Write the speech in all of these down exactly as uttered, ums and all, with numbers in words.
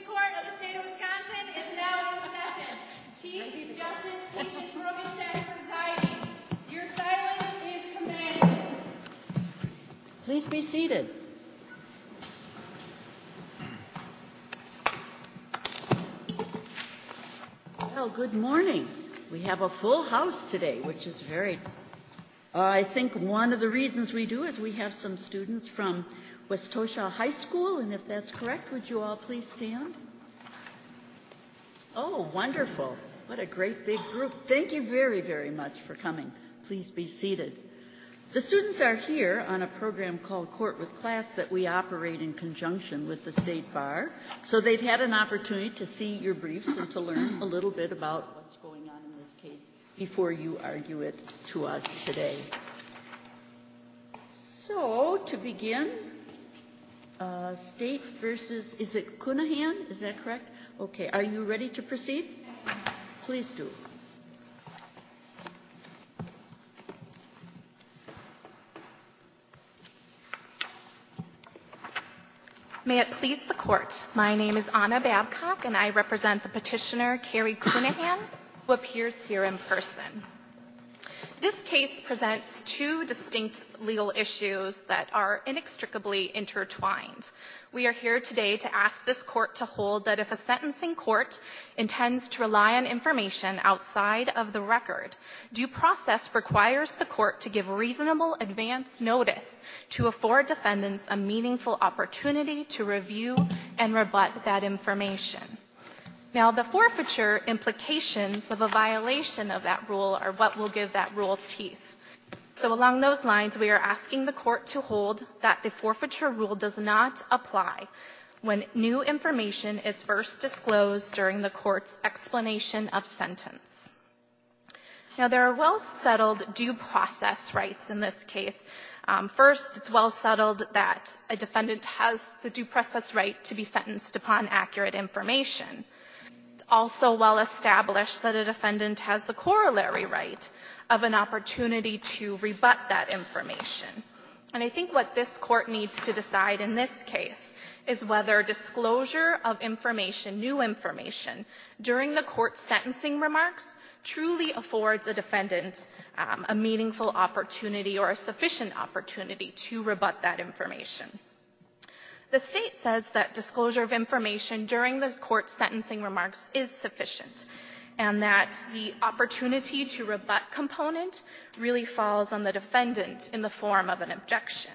Court of the State of Wisconsin is now in session. Chief Justice Patience Morgenstern presiding. Your silence is commanded. Please be seated. Well, good morning. We have a full house today, which is very... Uh, I think one of the reasons we do is we have some students from Westosha High School, and if that's correct, would you all please stand? Oh, wonderful. What a great big group. Thank you very, very much for coming. Please be seated. The students are here on a program called Court with Class that we operate in conjunction with the State Bar. So they've had an opportunity to see your briefs and to learn a little bit about what's going on in this case before you argue it to us today. So, to begin, uh, State versus, is it Cunahan? Is that correct? Okay, are you ready to proceed? Please do. May it please the Court, my name is Anna Babcock, and I represent the petitioner, Carrie Cunahan, who appears here in person. This case presents two distinct legal issues that are inextricably intertwined. We are here today to ask this court to hold that if a sentencing court intends to rely on information outside of the record, due process requires the court to give reasonable advance notice to afford defendants a meaningful opportunity to review and rebut that information. Now, the forfeiture implications of a violation of that rule are what will give that rule teeth. So along those lines, we are asking the court to hold that the forfeiture rule does not apply when new information is first disclosed during the court's explanation of sentence. Now, there are well-settled due process rights in this case. Um, first, it's well settled that a defendant has the due process right to be sentenced upon accurate information. It's also well established that a defendant has the corollary right of an opportunity to rebut that information. And I think what this court needs to decide in this case is whether disclosure of information, new information, during the court's sentencing remarks truly affords a defendant um, a meaningful opportunity or a sufficient opportunity to rebut that information. The state says that disclosure of information during the court's sentencing remarks is sufficient, and that the opportunity to rebut component really falls on the defendant in the form of an objection.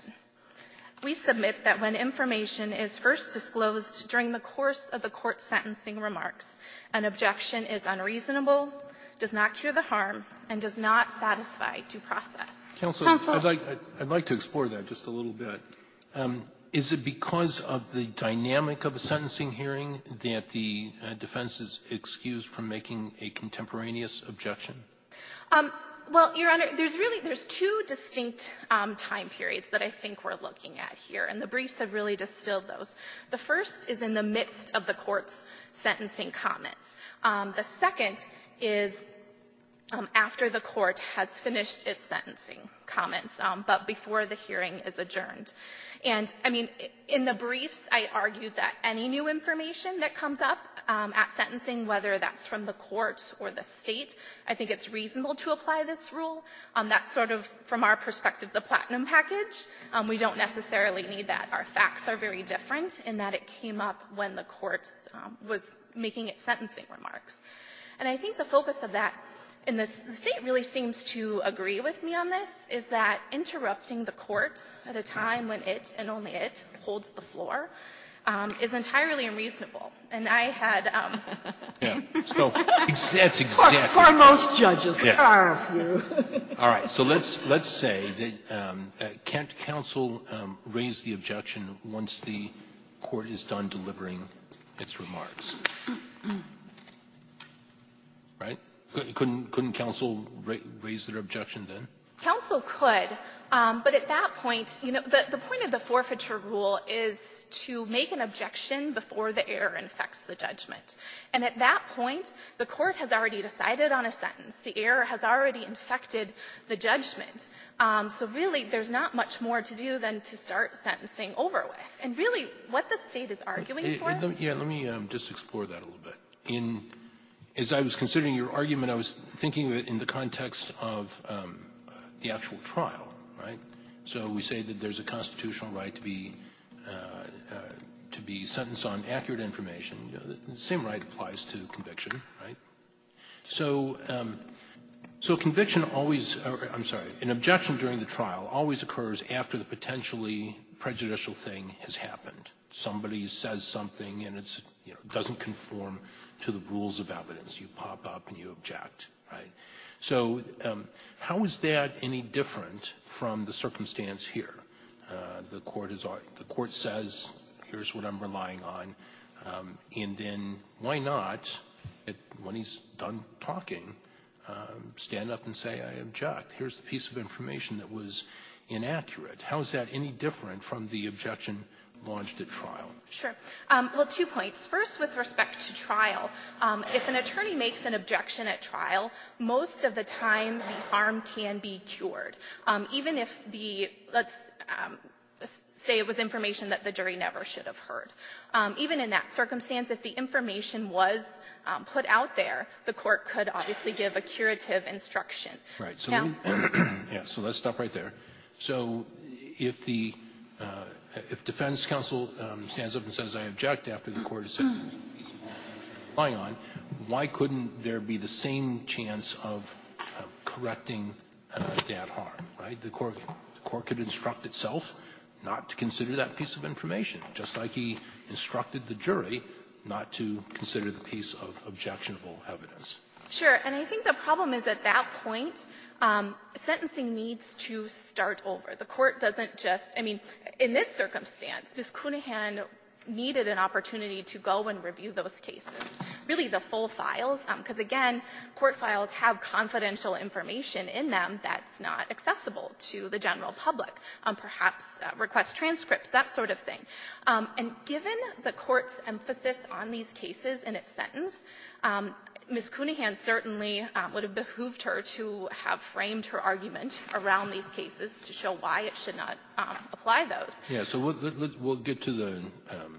We submit that when information is first disclosed during the course of the court's sentencing remarks, an objection is unreasonable, does not cure the harm, and does not satisfy due process. Counsel, Counsel. I'd, like, I'd like to explore that just a little bit. Um, is it because of the dynamic of a sentencing hearing that the uh, defense is excused from making a contemporaneous objection? Um, well, Your Honor, there's really there's two distinct um, time periods that I think we're looking at here, and the briefs have really distilled those. The first is in the midst of the court's sentencing comments. Um, the second is Um, after the court has finished its sentencing comments, um, but before the hearing is adjourned. And, I mean, in the briefs, I argued that any new information that comes up um, at sentencing, whether that's from the court or the state, I think it's reasonable to apply this rule. Um, that's sort of, from our perspective, the platinum package. Um, we don't necessarily need that. Our facts are very different in that it came up when the court um, was making its sentencing remarks. And I think the focus of that, and the state really seems to agree with me on this, is that interrupting the court at a time when it, and only it, holds the floor um, is entirely unreasonable. And I had... Um, yeah, so ex- that's exactly... For, for most judges, yeah. there are a few. All right, so let's, let's say that um, uh, can't counsel um, raise the objection once the court is done delivering its remarks? Right? Couldn't, couldn't counsel ra- raise their objection then? Counsel could, Um, but at that point, you know, the, the point of the forfeiture rule is to make an objection before the error infects the judgment. And at that point, the court has already decided on a sentence. The error has already infected the judgment. Um, so really, there's not much more to do than to start sentencing over with. And really, what the state is arguing It, for... it, let, yeah, let me um, just explore that a little bit. In, as I was considering your argument, I was thinking of it in the context of um, the actual trial, right? So we say that there's a constitutional right to be uh, uh, to be sentenced on accurate information. You know, the, the same right applies to conviction, right? So, um, so conviction always, or, I'm sorry, an objection during the trial always occurs after the potentially prejudicial thing has happened. Somebody says something and it's, you know, doesn't conform to the rules of evidence. You pop up and you object, right? So um, how is that any different from the circumstance here? Uh, the court is, the court says, here's what I'm relying on, um, and then why not, it, when he's done talking, um, stand up and say, I object. Here's the piece of information that was inaccurate. How is that any different from the objection launched at trial? Sure. Um, well, two points. First, with respect to trial, um, if an attorney makes an objection at trial, most of the time the harm can be cured. Um, even if the, let's um, say it was information that the jury never should have heard. Um, even in that circumstance, if the information was um, put out there, the court could obviously give a curative instruction. Right. So, now, let me, yeah, so let's stop right there. So if the uh, if defense counsel um, stands up and says, I object after the court has said he's relying on, why couldn't there be the same chance of uh, correcting uh, that harm, right? The court, the court could instruct itself not to consider that piece of information, just like he instructed the jury not to consider the piece of objectionable evidence. Sure, and I think the problem is at that point, um, sentencing needs to start over. The court doesn't just, I mean, in this circumstance, Miz Cunahan needed an opportunity to go and review those cases, really the full files, because um, again, court files have confidential information in them that's not accessible to the general public, um, perhaps uh, request transcripts, that sort of thing. Um, and given the court's emphasis on these cases in its sentence, um, Miz Cunahan certainly um, would have behooved her to have framed her argument around these cases to show why it should not um, apply those. Yeah, so we'll, let, we'll get to the, um,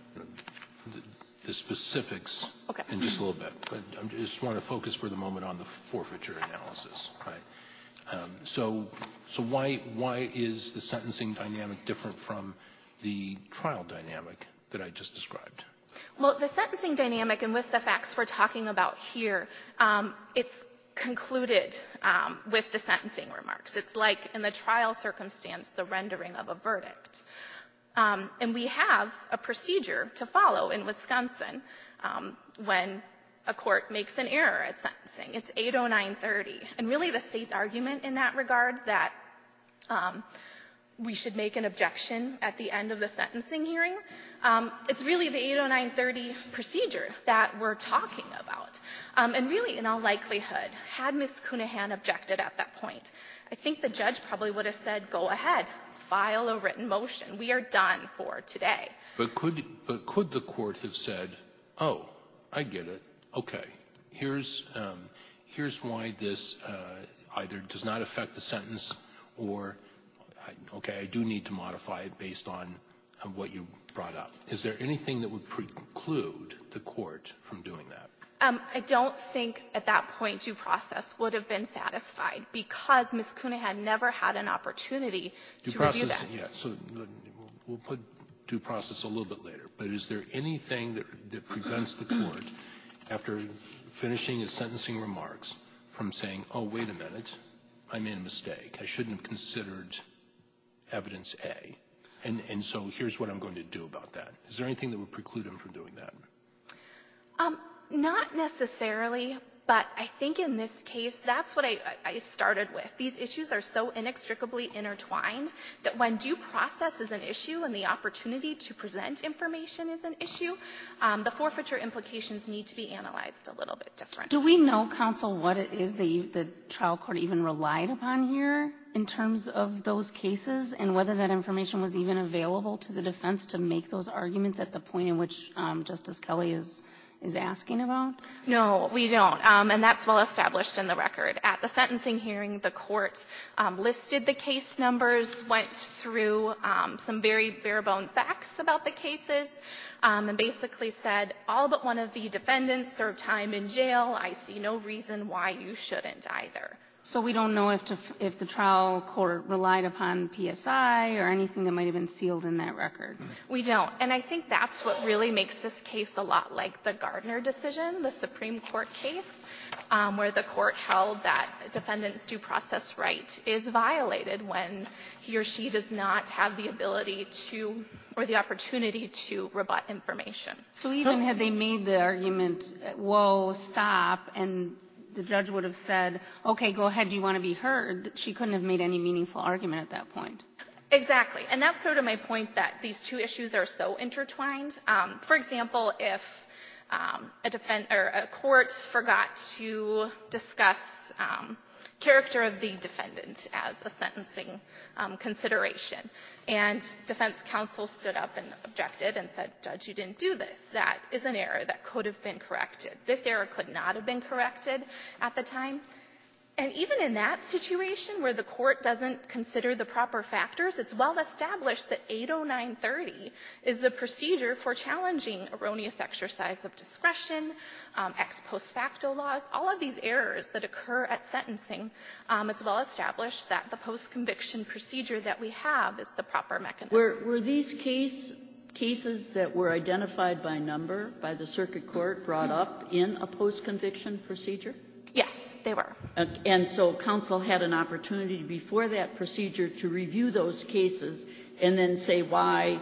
the, the specifics okay. in just a little bit. But I just want to focus for the moment on the forfeiture analysis, right? Um, so, so why why is the sentencing dynamic different from the trial dynamic that I just described? Well, the sentencing dynamic, and with the facts we're talking about here, um, it's concluded um, with the sentencing remarks. It's like, in the trial circumstance, the rendering of a verdict. Um, and we have a procedure to follow in Wisconsin um, when a court makes an error at sentencing. It's eight oh nine thirty. And really the state's argument in that regard that um, we should make an objection at the end of the sentencing hearing. Um, it's really the eight oh nine thirty procedure that we're talking about. Um, and really, in all likelihood, had Miz Cunahan objected at that point, I think the judge probably would have said, go ahead, file a written motion. We are done for today. But could, but could the court have said, oh, I get it. Okay, here's, um, here's why this uh, either does not affect the sentence or okay, I do need to modify it based on uh, what you brought up. Is there anything that would preclude the court from doing that? Um, I don't think at that point due process would have been satisfied because Miz Cunahan never had an opportunity due to process, review that. Yeah, so we'll put due process a little bit later. But is there anything that, that prevents the court, after finishing his sentencing remarks, from saying, oh, wait a minute, I made a mistake. I shouldn't have considered evidence A. And, and so here's what I'm going to do about that. Is there anything that would preclude him from doing that? Um, not necessarily, But I think in this case, that's what I, I started with. These issues are so inextricably intertwined that when due process is an issue and the opportunity to present information is an issue, um, the forfeiture implications need to be analyzed a little bit different. Do we know, counsel, what it is that the trial court even relied upon here in terms of those cases, and whether that information was even available to the defense to make those arguments at the point in which um, Justice Kelly is is asking about? No, we don't, um, and that's well established in the record. At the sentencing hearing, the court um, listed the case numbers, went through um, some very bare-bone facts about the cases, um, and basically said, all but one of the defendants served time in jail. I see no reason why you shouldn't either. So we don't know if, to, if the trial court relied upon P S I or anything that might have been sealed in that record. We don't. And I think that's what really makes this case a lot like the Gardner decision, the Supreme Court case, um, where the court held that a defendant's due process right is violated when he or she does not have the ability to or the opportunity to rebut information. So even had they made the argument, whoa, stop, and the judge would have said, okay, go ahead, do you want to be heard? She couldn't have made any meaningful argument at that point. Exactly. And that's sort of my point, that these two issues are so intertwined. Um, for example, if um, a, defend- or a court forgot to discuss um, character of the defendant as a sentencing um, consideration, and defense counsel stood up and objected and said, Judge, you didn't do this. That is an error that could have been corrected. This error could not have been corrected at the time. And even in that situation where the court doesn't consider the proper factors, it's well established that eight oh nine thirty is the procedure for challenging erroneous exercise of discretion, um, ex post facto laws, all of these errors that occur at sentencing. Um, it's well established that the post-conviction procedure that we have is the proper mechanism. Were, were these case, cases that were identified by number by the circuit court brought up in a post-conviction procedure? Yes, they were. Uh, and so counsel had an opportunity before that procedure to review those cases and then say why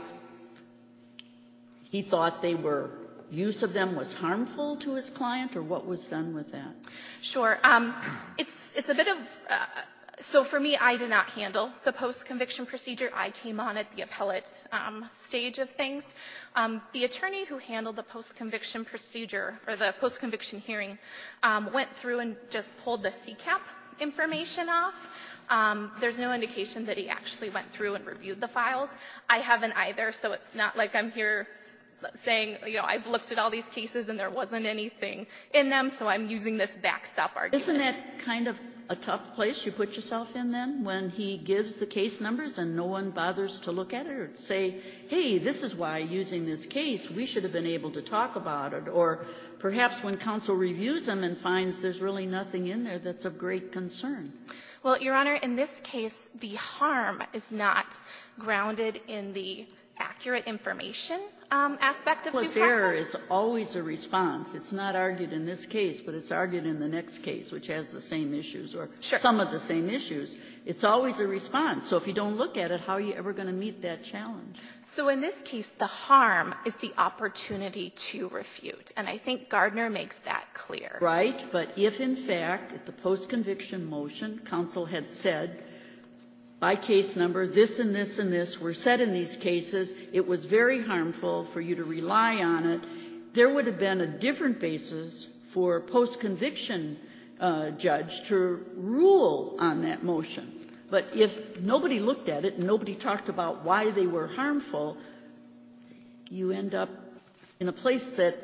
he thought they were, use of them was harmful to his client, or what was done with that? Sure. Um, it's, it's a bit of, uh, so for me, I did not handle the post-conviction procedure. I came on at the appellate um, stage of things. Um, the attorney who handled the post-conviction procedure, or the post-conviction hearing, um, went through and just pulled the C CAP information off. Um, there's no indication that he actually went through and reviewed the files. I haven't either, so it's not like I'm here saying, you know, I've looked at all these cases and there wasn't anything in them, so I'm using this backstop argument. Isn't that kind of a tough place you put yourself in then, when he gives the case numbers and no one bothers to look at it or say, hey, this is why using this case we should have been able to talk about it, or perhaps when counsel reviews them and finds there's really nothing in there that's of great concern? Well, Your Honor, in this case, the harm is not grounded in the accurate information um, aspect of due process. Error is always a response. It's not argued in this case, but it's argued in the next case, which has the same issues or sure. some of the same issues. It's always a response. So if you don't look at it, how are you ever going to meet that challenge? So in this case, the harm is the opportunity to refute, and I think Gardner makes that clear. Right, but if in fact at the post-conviction motion counsel had said, by case number, this and this and this were said in these cases, it was very harmful for you to rely on it, there would have been a different basis for post-conviction uh, judge to rule on that motion. But if nobody looked at it and nobody talked about why they were harmful, you end up in a place that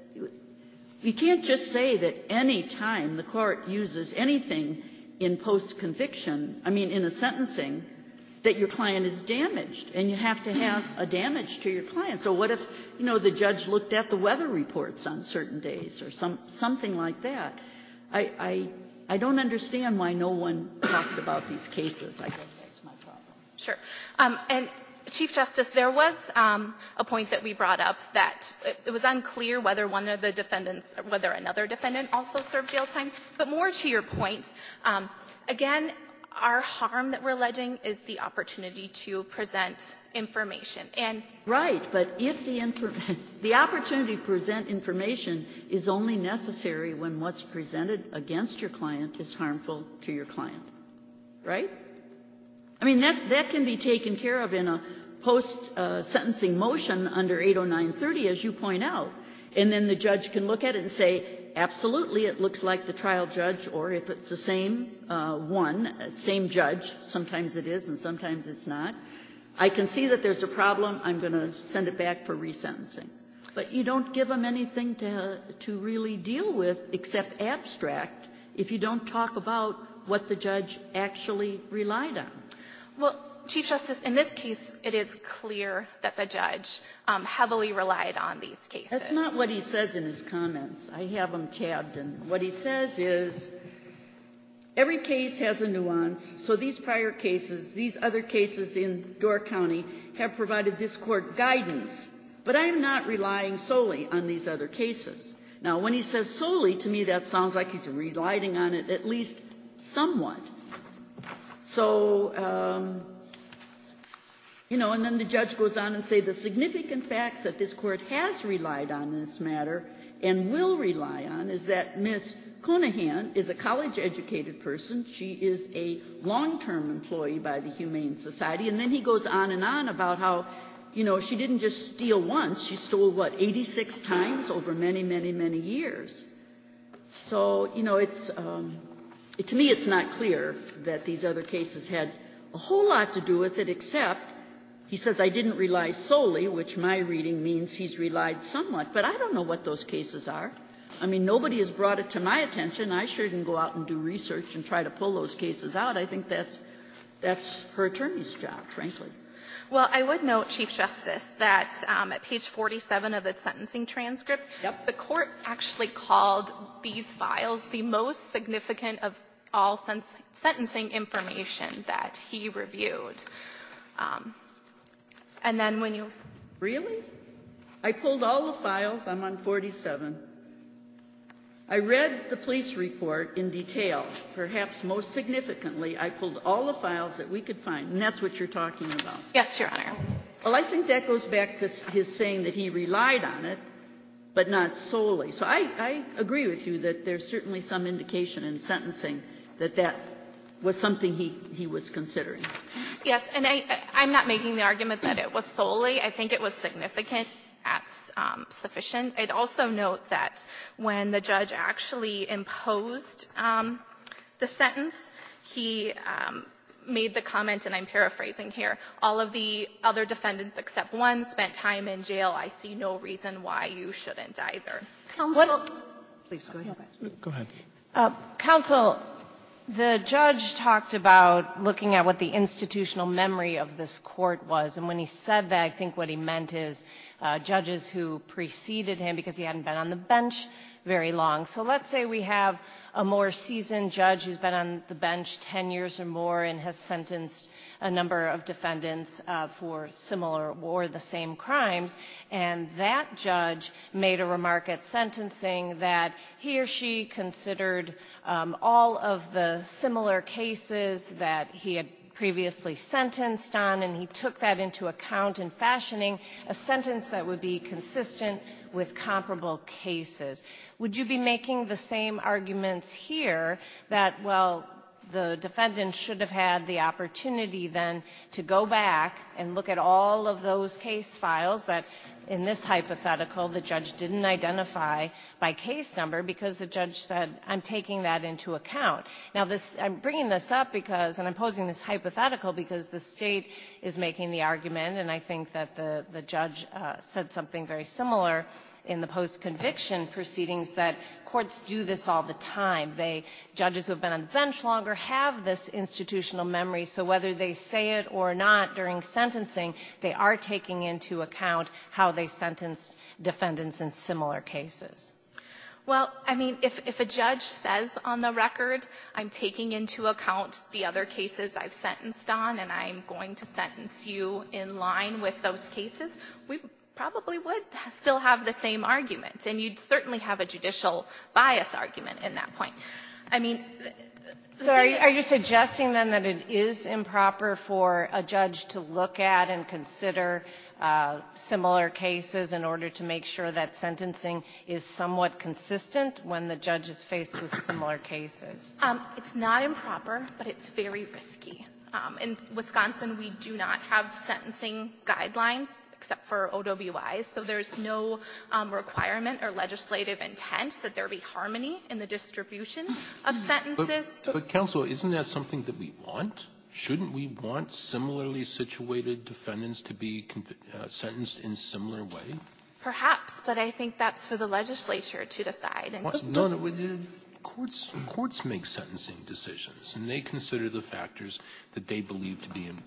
you can't just say that any time the court uses anything in post-conviction, I mean in a sentencing, that your client is damaged, and you have to have a damage to your client. So what if, you know, the judge looked at the weather reports on certain days or some something like that? I I, I don't understand why no one talked about these cases. I guess that's my problem. Sure. Um, and Chief Justice, there was um, a point that we brought up that it, it was unclear whether one of the defendants, or whether another defendant also served jail time. But more to your point, um, again, our harm that we're alleging is the opportunity to present information. And right, but if the infor- the opportunity to present information is only necessary when what's presented against your client is harmful to your client, right? I mean, that, that can be taken care of in a post-sentencing uh, motion under eight oh nine thirty, as you point out. And then the judge can look at it and say, absolutely, it looks like the trial judge, or if it's the same uh, one, same judge, sometimes it is and sometimes it's not. I can see that there's a problem. I'm going to send it back for resentencing. But you don't give them anything to, to really deal with except abstract if you don't talk about what the judge actually relied on. Well, Chief Justice, in this case, it is clear that the judge um, heavily relied on these cases. That's not what he says in his comments. I have them tabbed, and what he says is, every case has a nuance, so these prior cases, these other cases in Door County have provided this court guidance, but I am not relying solely on these other cases. Now, when he says solely, to me that sounds like he's relying on it at least somewhat. So, um, you know, and then the judge goes on and say the significant facts that this court has relied on in this matter and will rely on is that Miz Conahan is a college-educated person. She is a long-term employee by the Humane Society. And then he goes on and on about how, you know, she didn't just steal once. She stole, what, eighty-six times over many, many, many years. So, you know, it's, um, it, to me it's not clear that these other cases had a whole lot to do with it, except he says, I didn't rely solely, which my reading means he's relied somewhat. But I don't know what those cases are. I mean, nobody has brought it to my attention. I sure didn't go out and do research and try to pull those cases out. I think that's, that's her attorney's job, frankly. Well, I would note, Chief Justice, that um, at page forty-seven of the sentencing transcript, yep. the court actually called these files the most significant of all sen- sentencing information that he reviewed. Um, and then when you... Really? I pulled all the files. I'm on forty-seven. I read the police report in detail. Perhaps most significantly, I pulled all the files that we could find, and that's what you're talking about. Yes, Your Honor. Well, I think that goes back to his saying that he relied on it, but not solely. So I, I agree with you that there's certainly some indication in sentencing that that was something he, he was considering. Yes, and I, I'm not making the argument that it was solely. I think it was significant. That's um, sufficient. I'd also note that when the judge actually imposed um, the sentence, he um, made the comment, and I'm paraphrasing here, all of the other defendants except one spent time in jail. I see no reason why you shouldn't either. Counsel, What, Please go ahead. Go ahead. Uh, counsel, the judge talked about looking at what the institutional memory of this court was, and when he said that, I think what he meant is uh, judges who preceded him, because he hadn't been on the bench very long. So let's say we have a more seasoned judge who's been on the bench ten years or more and has sentenced a number of defendants uh, for similar or the same crimes, and that judge made a remark at sentencing that he or she considered um, all of the similar cases that he had previously sentenced on, and he took that into account in fashioning a sentence that would be consistent with comparable cases. Would you be making the same arguments here that, well, the defendant should have had the opportunity then to go back and look at all of those case files that, in this hypothetical, the judge didn't identify by case number because the judge said, I'm taking that into account. Now, this, I'm bringing this up because, and I'm posing this hypothetical because the state is making the argument, and I think that the, the judge uh, said something very similar in the post-conviction proceedings, that courts do this all the time. They, judges who have been on the bench longer have this institutional memory, so whether they say it or not during sentencing, they are taking into account how they sentenced defendants in similar cases. Well, I mean, if, if a judge says on the record, I'm taking into account the other cases I've sentenced on and I'm going to sentence you in line with those cases, we probably would still have the same argument, and you'd certainly have a judicial bias argument in that point. I mean, So are you, are you suggesting then that it is improper for a judge to look at and consider uh, similar cases in order to make sure that sentencing is somewhat consistent when the judge is faced with similar cases? Um, it's not improper, but it's very risky. Um, in Wisconsin, we do not have sentencing guidelines except for O W Is, so there's no um, requirement or legislative intent that there be harmony in the distribution of sentences. But, but counsel, isn't that something that we want? Shouldn't we want similarly situated defendants to be uh, sentenced in similar way? Perhaps, but I think that's for the legislature to decide. And what? No, no, no. Courts, courts make sentencing decisions, and they consider the factors that they believe to be in.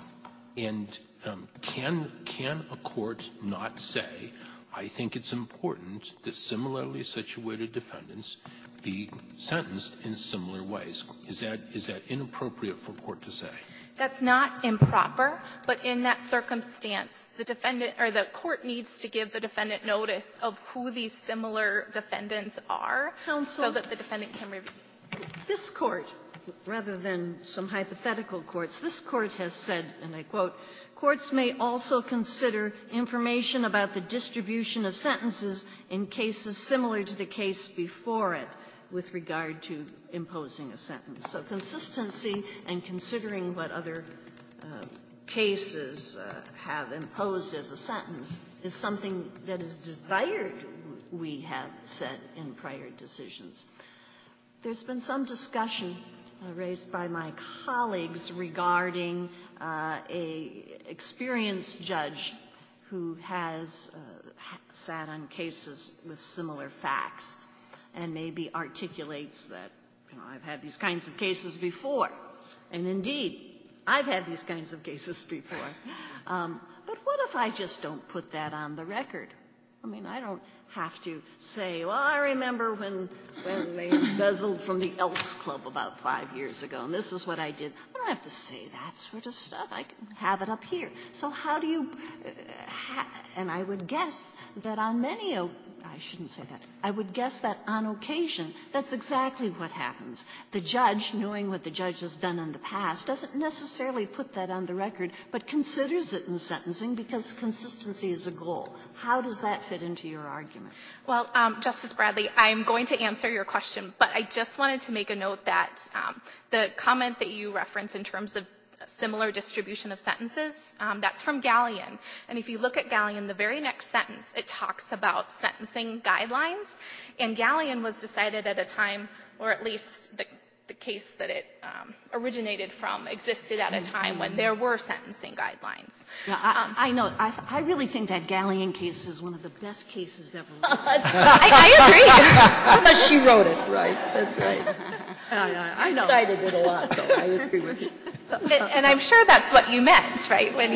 And um, can can a court not say, I think it's important that similarly situated defendants be sentenced in similar ways? Is that is that inappropriate for a court to say? That's not improper, but in that circumstance, the defendant or the court needs to give the defendant notice of who these similar defendants are, Counsel, so that the defendant can review. This court, rather than some hypothetical courts, this court has said, and I quote, "Courts may also consider information about the distribution of sentences in cases similar to the case before it with regard to imposing a sentence." So consistency and considering what other uh, cases uh, have imposed as a sentence is something that is desired, we have said in prior decisions. There's been some discussion uh, raised by my colleagues regarding uh, a experienced judge who has uh, sat on cases with similar facts and maybe articulates that, you know, I've had these kinds of cases before. And indeed, I've had these kinds of cases before. Um, but what if I just don't put that on the record? I mean, I don't have to say, well, I remember when, when they embezzled from the Elks Club about five years ago, and this is what I did. I don't have to say that sort of stuff. I can have it up here. So how do you, uh, ha- and I would guess that on many, o- I shouldn't say that, I would guess that on occasion, that's exactly what happens. The judge, knowing what the judge has done in the past, doesn't necessarily put that on the record, but considers it in sentencing because consistency is a goal. How does that fit into your argument? Well, um, Justice Bradley, I'm going to answer your question, but I just wanted to make a note that um, the comment that you referenced in terms of similar distribution of sentences, um, that's from Gallion. And if you look at Gallion, the very next sentence, it talks about sentencing guidelines. And Gallion was decided at a time, or at least the, the case that it um, originated from existed at a time when there were sentencing guidelines. Yeah, I, um, I know. I, I really think that Gallion case is one of the best cases ever written. I, I agree. But she wrote it, right? That's right. I, I, I know. Cited it a lot, though. I agree with you. and, and I'm sure that's what you meant, right? When you.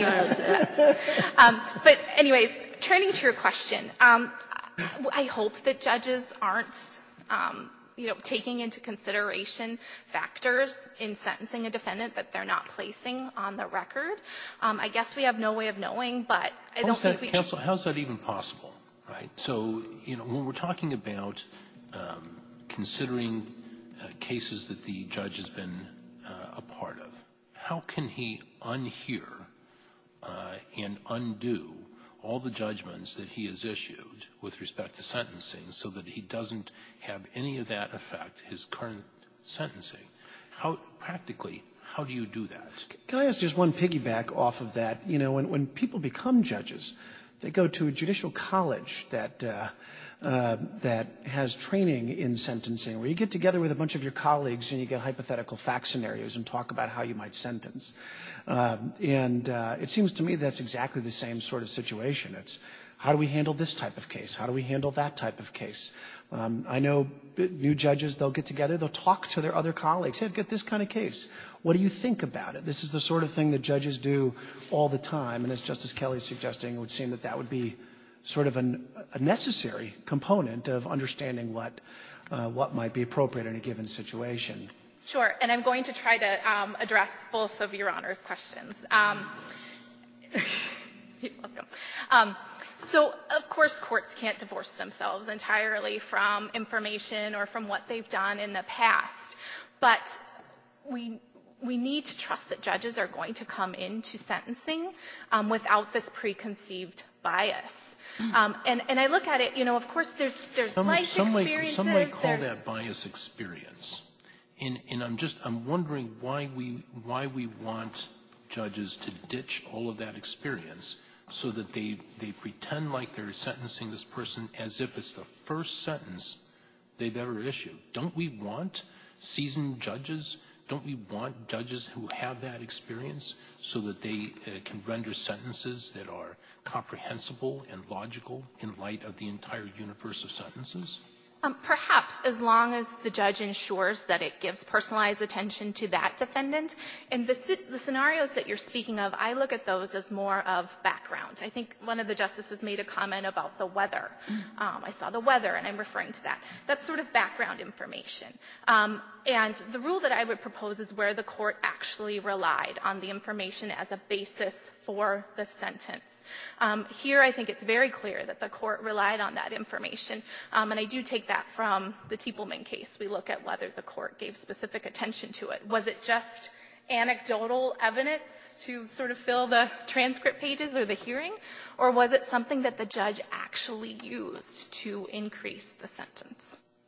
um, but anyways, turning to your question, um, I hope that judges aren't, um, you know, taking into consideration factors in sentencing a defendant that they're not placing on the record. Um, I guess we have no way of knowing, but I don't how's think that, we. Counsel, how's that even possible, right? So, you know, when we're talking about um, considering uh, cases that the judge has been uh, a part of, how can he unhear uh, and undo all the judgments that he has issued with respect to sentencing so that he doesn't have any of that affect his current sentencing? How, practically, how do you do that? Can I ask just one piggyback off of that? You know, when, when people become judges, they go to a judicial college that uh, uh, that has training in sentencing, where you get together with a bunch of your colleagues and you get hypothetical fact scenarios and talk about how you might sentence. Um, and uh, it seems to me that's exactly the same sort of situation. It's how do we handle this type of case? How do we handle that type of case? Um, I know new judges, they'll get together, they'll talk to their other colleagues. Hey, I've got this kind of case. What do you think about it? This is the sort of thing that judges do all the time. And as Justice Kelly is suggesting, it would seem that that would be sort of an, a necessary component of understanding what, uh, what might be appropriate in a given situation. Sure, and I'm going to try to um, address both of Your Honor's questions. Um, you're welcome. Um, so, of course, courts can't divorce themselves entirely from information or from what they've done in the past. But we we need to trust that judges are going to come into sentencing um, without this preconceived bias. Um, and, and I look at it, you know, of course, there's there's some, life some experiences. Might, some might call there's, that bias experience, and, and I'm just I'm wondering why we why we want judges to ditch all of that experience so that they they pretend like they're sentencing this person as if it's the first sentence they've ever issued. Don't we want seasoned judges? Don't we want judges who have that experience so that they uh, can render sentences that are comprehensible and logical in light of the entire universe of sentences? Um, perhaps, as long as the judge ensures that it gives personalized attention to that defendant. And the, the scenarios that you're speaking of, I look at those as more of background. I think one of the justices made a comment about the weather. Um, I saw the weather, and I'm referring to that. That's sort of background information. Um, and the rule that I would propose is where the court actually relied on the information as a basis for the sentence. Um, here, I think it's very clear that the court relied on that information, um, and I do take that from the Teepelman case. We look at whether the court gave specific attention to it. Was it just anecdotal evidence to sort of fill the transcript pages or the hearing, or was it something that the judge actually used to increase the sentence?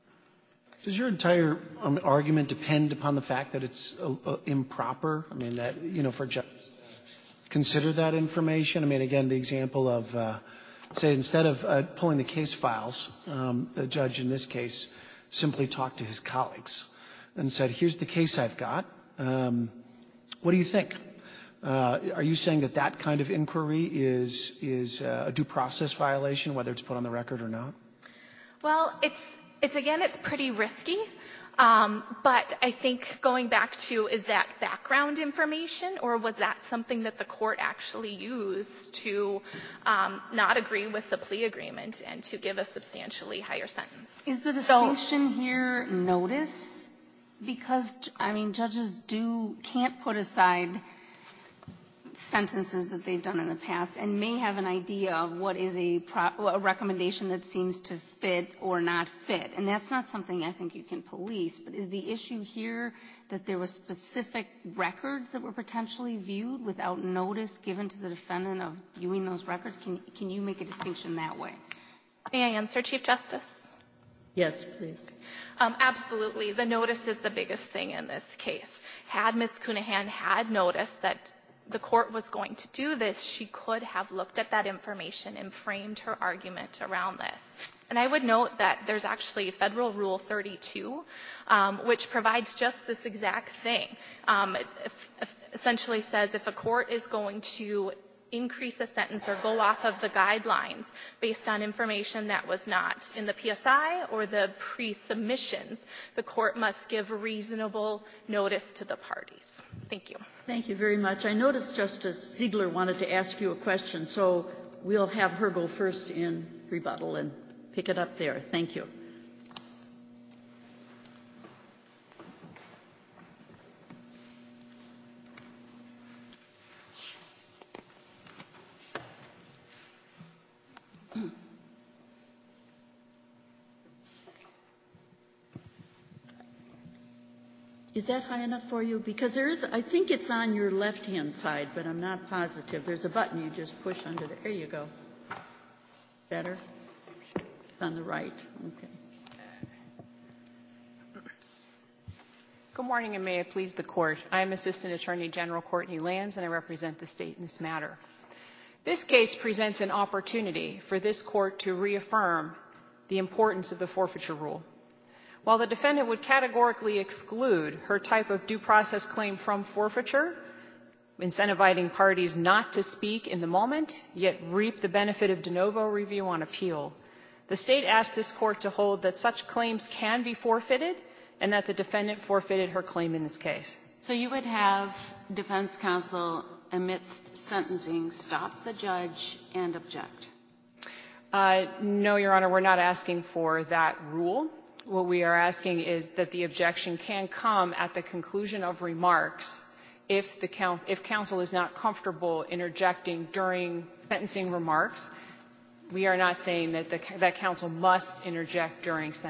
Does your entire um, argument depend upon the fact that it's uh, uh, improper? I mean, that, you know, for judges to consider that information? I mean, again, the example of, uh, say, instead of uh, pulling the case files, um, the judge in this case simply talked to his colleagues and said, here's the case I've got. Um, what do you think? Uh, are you saying that that kind of inquiry is, is uh, a due process violation, whether it's put on the record or not? Well, it's It's again, it's pretty risky, um, but I think going back to, is that background information, or was that something that the court actually used to um, not agree with the plea agreement and to give a substantially higher sentence? Is the distinction so, here notice? Because, I mean, judges do can't put aside sentences that they've done in the past and may have an idea of what is a, pro- a recommendation that seems to fit or not fit. And that's not something I think you can police. But is the issue here that there were specific records that were potentially viewed without notice given to the defendant of viewing those records? Can, can you make a distinction that way? May I answer, Chief Justice? Yes, please. Um, absolutely. The notice is the biggest thing in this case. Had Miz Cunahan had noticed that the court was going to do this, she could have looked at that information and framed her argument around this. And I would note that there's actually Federal Rule thirty-two, um, which provides just this exact thing. Um, it, it essentially says if a court is going to increase a sentence or go off of the guidelines based on information that was not in the P S I or the pre-submissions, the court must give reasonable notice to the parties. Thank you. Thank you very much. I noticed Justice Ziegler wanted to ask you a question, so we'll have her go first in rebuttal and pick it up there. Thank you. Is that high enough for you? Because there is, I think it's on your left-hand side, but I'm not positive. There's a button you just push under there. There you go. Better? It's on the right. Okay. Good morning, and may it please the Court. I am Assistant Attorney General Courtney Lands, and I represent the state in this matter. This case presents an opportunity for this Court to reaffirm the importance of the forfeiture rule. While the defendant would categorically exclude her type of due process claim from forfeiture, incentivizing parties not to speak in the moment, yet reap the benefit of de novo review on appeal, the state asked this Court to hold that such claims can be forfeited and that the defendant forfeited her claim in this case. So you would have defense counsel, amidst sentencing, stop the judge and object? Uh, no, Your Honor, we're not asking for that rule. What we are asking is that the objection can come at the conclusion of remarks if, the count, if counsel is not comfortable interjecting during sentencing remarks. We are not saying that, the, that counsel must interject during sentencing.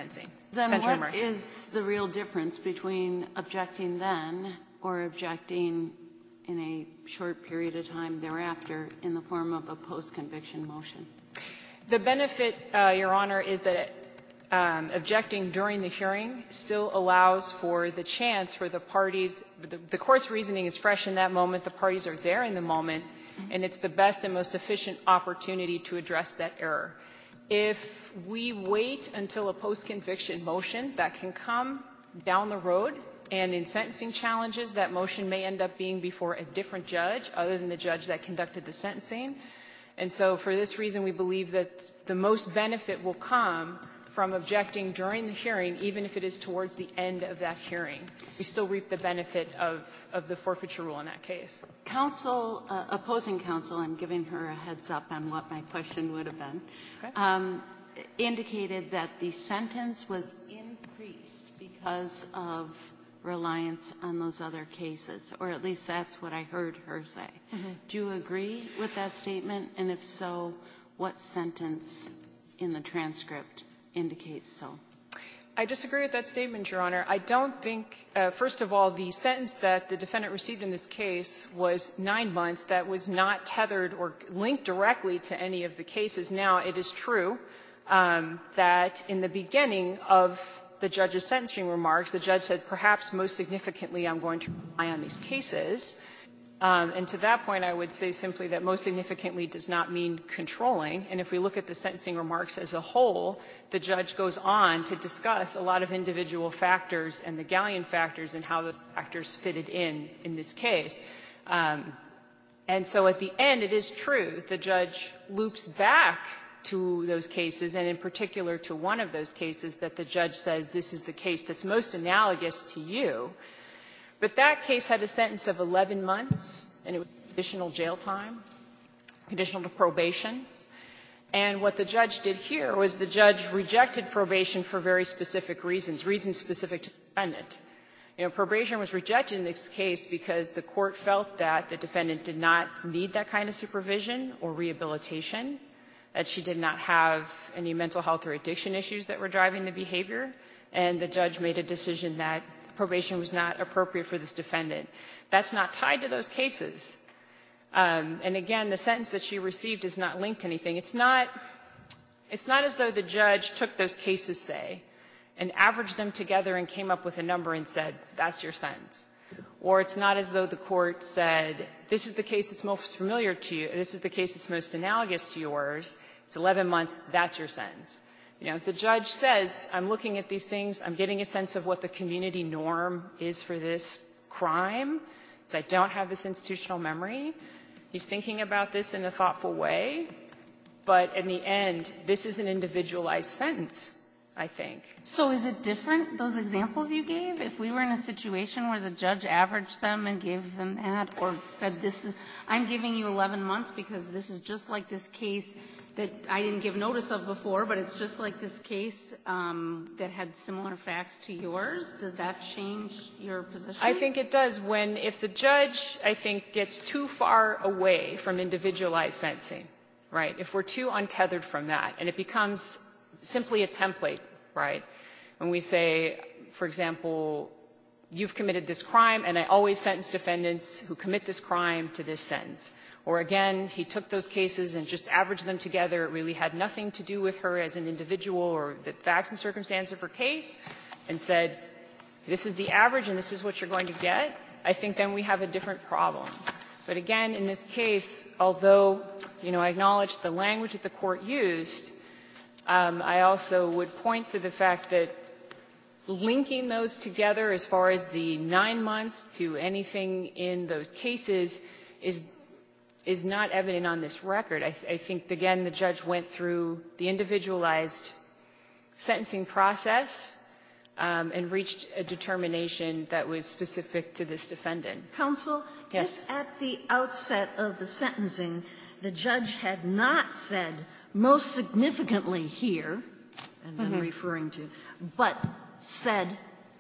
Then bench what remarks. is the real difference between objecting then or objecting in a short period of time thereafter in the form of a post-conviction motion? The benefit, uh, Your Honor, is that um, objecting during the hearing still allows for the chance for the parties, the, the court's reasoning is fresh in that moment, the parties are there in the moment, mm-hmm. and it's the best and most efficient opportunity to address that error. If we wait until a post-conviction motion, that can come down the road, and in sentencing challenges, that motion may end up being before a different judge other than the judge that conducted the sentencing. And so for this reason, we believe that the most benefit will come from objecting during the hearing, even if it is towards the end of that hearing. We still reap the benefit of, of the forfeiture rule in that case. Counsel, uh, opposing counsel, I'm giving her a heads up on what my question would have been, okay. um, indicated that the sentence was increased because of reliance on those other cases, or at least that's what I heard her say. Mm-hmm. Do you agree with that statement? And if so, what sentence in the transcript indicates so? I disagree with that statement, Your Honor. I don't think, uh, first of all, the sentence that the defendant received in this case was nine months. That was not tethered or linked directly to any of the cases. Now, it is true um, that in the beginning of the judge's sentencing remarks, the judge said, perhaps most significantly, I'm going to rely on these cases. Um, and to that point, I would say simply that most significantly does not mean controlling. And if we look at the sentencing remarks as a whole, the judge goes on to discuss a lot of individual factors and the Gallion factors and how the factors fitted in in this case. Um, and so at the end, it is true, the judge loops back to those cases, and in particular to one of those cases that the judge says this is the case that's most analogous to you. But that case had a sentence of eleven months, and it was additional jail time, conditional probation. And what the judge did here was the judge rejected probation for very specific reasons, reasons specific to the defendant. You know, probation was rejected in this case because the court felt that the defendant did not need that kind of supervision or rehabilitation, that she did not have any mental health or addiction issues that were driving the behavior, and the judge made a decision that probation was not appropriate for this defendant. That's not tied to those cases. Um, and again, the sentence that she received is not linked to anything. It's not, it's not as though the judge took those cases, say, and averaged them together and came up with a number and said, that's your sentence. Or it's not as though the court said, this is the case that's most familiar to you, this is the case that's most analogous to yours, it's eleven months, that's your sentence. You know, if the judge says, I'm looking at these things, I'm getting a sense of what the community norm is for this crime, so I don't have this institutional memory, he's thinking about this in a thoughtful way, but in the end, this is an individualized sentence, I think. So is it different, those examples you gave? If we were in a situation where the judge averaged them and gave them that, or said, this is, I'm giving you eleven months because this is just like this case that I didn't give notice of before, but it's just like this case um, that had similar facts to yours, does that change your position? I think it does. When, if the judge, I think, gets too far away from individualized sentencing, right? If we're too untethered from that, and it becomes simply a template, right? When we say, for example, you've committed this crime, and I always sentence defendants who commit this crime to this sentence. Or again, he took those cases and just averaged them together. It really had nothing to do with her as an individual or the facts and circumstances of her case, and said, this is the average and this is what you're going to get. I think then we have a different problem. But again, in this case, although, you know, I acknowledge the language that the court used, um, I also would point to the fact that linking those together as far as the nine months to anything in those cases is is not evident on this record. I, th- I think, again, the judge went through the individualized sentencing process um, and reached a determination that was specific to this defendant. Counsel, yes. If at the outset of the sentencing the judge had not said most significantly here, and I'm mm-hmm. referring to, but said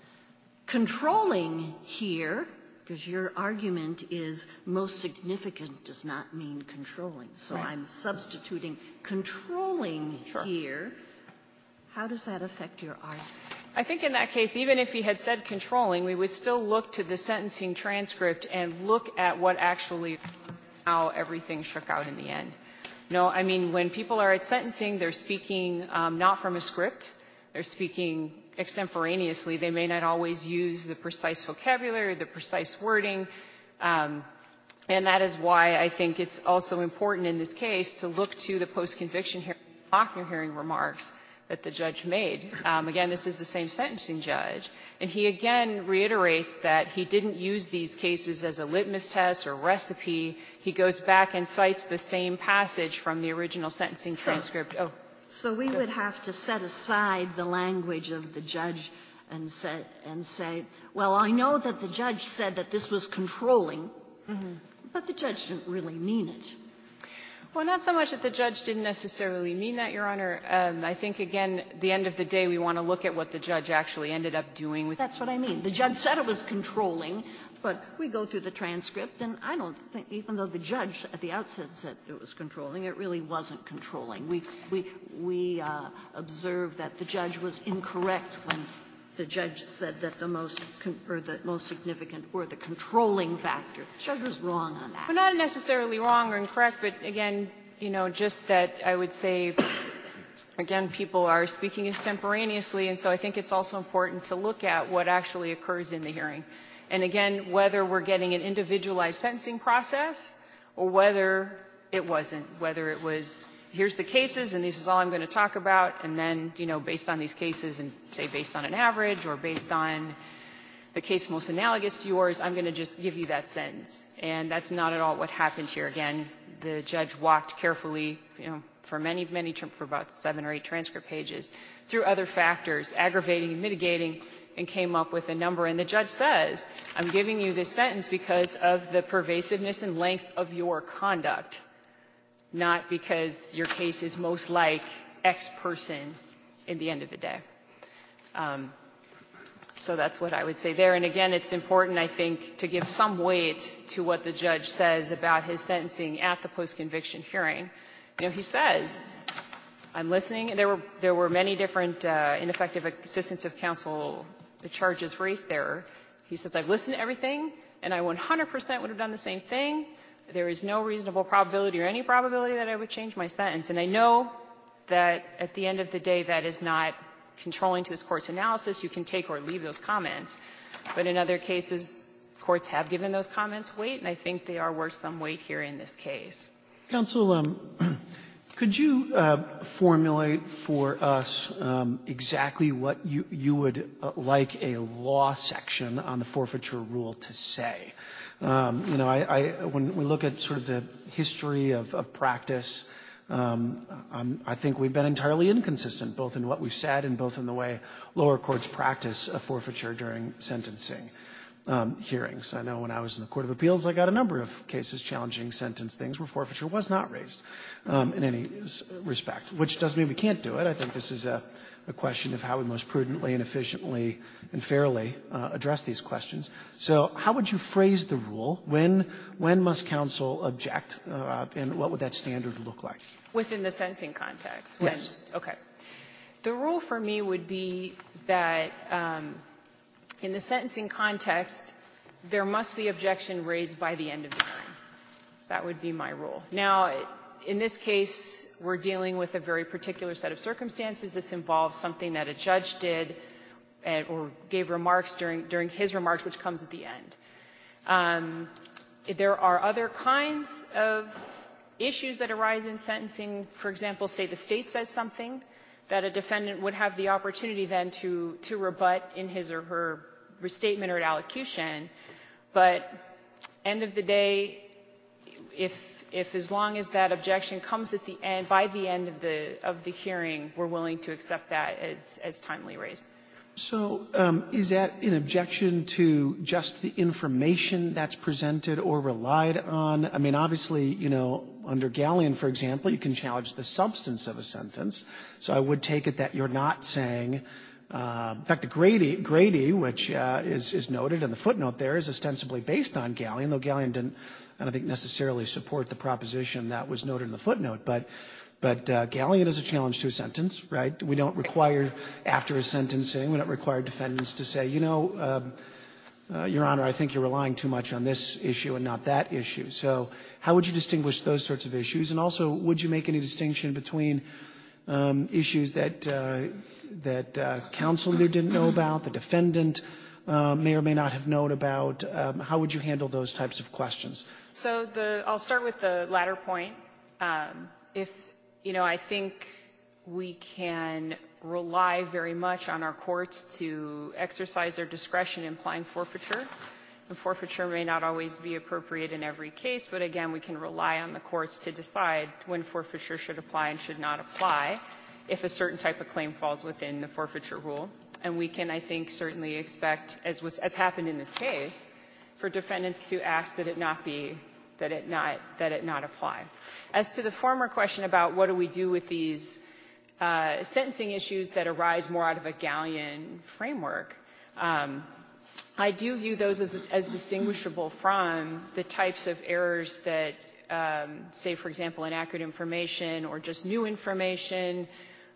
controlling here, because your argument is most significant does not mean controlling. So right. I'm substituting controlling sure. here. How does that affect your argument? I think in that case, even if he had said controlling, we would still look to the sentencing transcript and look at what actually, how everything shook out in the end. No, I mean, when people are at sentencing, they're speaking um, not from a script. They're speaking extemporaneously. They may not always use the precise vocabulary, the precise wording. Um, and that is why I think it's also important in this case to look to the post-conviction hearing, Lochner hearing remarks that the judge made. Um, again, this is the same sentencing judge. And he again reiterates that he didn't use these cases as a litmus test or recipe. He goes back and cites the same passage from the original sentencing transcript. Oh. So we would have to set aside the language of the judge and say, and say, well, I know that the judge said that this was controlling, mm-hmm. but the judge didn't really mean it. Well, not so much that the judge didn't necessarily mean that, Your Honor. Um, I think, again, at the end of the day, we want to look at what the judge actually ended up doing with. That's what I mean. The judge said it was controlling, but we go through the transcript, and I don't think, even though the judge at the outset said it was controlling, it really wasn't controlling. We we we uh, observed that the judge was incorrect when the judge said that the most con- or the most significant were the controlling factor. The judge was wrong on that. Well, not necessarily wrong or incorrect, but again, you know, just that I would say, again, people are speaking extemporaneously, and so I think it's also important to look at what actually occurs in the hearing. And again, whether we're getting an individualized sentencing process or whether it wasn't, whether it was, here's the cases and this is all I'm going to talk about, and then, you know, based on these cases and say based on an average or based on the case most analogous to yours, I'm going to just give you that sentence. And that's not at all what happened here. Again, the judge walked carefully, you know, for many, many, for about seven or eight transcript pages through other factors, aggravating and mitigating, and came up with a number. And the judge says, I'm giving you this sentence because of the pervasiveness and length of your conduct, not because your case is most like X person in the end of the day. Um, so that's what I would say there. And again, it's important, I think, to give some weight to what the judge says about his sentencing at the post-conviction hearing. You know, he says, I'm listening. There were, there were many different uh, ineffective assistance of counsel charges raised there. He says, I've listened to everything, and I one hundred percent would have done the same thing. There is no reasonable probability or any probability that I would change my sentence. And I know that at the end of the day, that is not controlling to this court's analysis. You can take or leave those comments. But in other cases, courts have given those comments weight, and I think they are worth some weight here in this case. Counsel, um, could you uh, formulate for us um, exactly what you, you would uh, like a law section on the forfeiture rule to say? Um, you know, I, I, when we look at sort of the history of, of practice, um, um, I think we've been entirely inconsistent, both in what we've said and both in the way lower courts practice a forfeiture during sentencing um, hearings. I know when I was in the Court of Appeals, I got a number of cases challenging sentence things where forfeiture was not raised um, in any respect, which doesn't mean we can't do it. I think this is a a question of how we most prudently and efficiently and fairly uh, address these questions. So how would you phrase the rule? When when must counsel object, uh, and what would that standard look like? Within the sentencing context? When, yes. Okay. The rule for me would be that um, in the sentencing context, there must be objection raised by the end of the hearing. That would be my rule. Now, in this case, we're dealing with a very particular set of circumstances. This involves something that a judge did and, or gave remarks during, during his remarks, which comes at the end. Um, there are other kinds of issues that arise in sentencing. For example, say the state says something that a defendant would have the opportunity then to, to rebut in his or her restatement or allocution. But end of the day, if If as long as that objection comes at the end, by the end of the of the hearing, we're willing to accept that as, as timely raised. So um, is that an objection to just the information that's presented or relied on? I mean, obviously, you know, under Gallion, for example, you can challenge the substance of a sentence. So I would take it that you're not saying, uh, in fact, the Grady, Grady which uh, is, is noted in the footnote there, is ostensibly based on Gallion, though Gallion didn't, I don't think, necessarily support the proposition that was noted in the footnote. But But uh, Gallion is a challenge to a sentence, right? We don't require, after a sentencing, we don't require defendants to say, you know, um, uh, Your Honor, I think you're relying too much on this issue and not that issue. So how would you distinguish those sorts of issues? And also, would you make any distinction between um, issues that uh, that uh, counsel either didn't know about, the defendant uh, may or may not have known about? Um, how would you handle those types of questions? So the, I'll start with the latter point. Um, if, you know, I think we can rely very much on our courts to exercise their discretion in applying forfeiture. And forfeiture may not always be appropriate in every case, but again, we can rely on the courts to decide when forfeiture should apply and should not apply if a certain type of claim falls within the forfeiture rule. And we can, I think, certainly expect, as was, as happened in this case, for defendants to ask that it not be, that it not, that it not apply. As to the former question about what do we do with these uh, sentencing issues that arise more out of a Gallion framework, um, I do view those as, as distinguishable from the types of errors that, um, say, for example, inaccurate information or just new information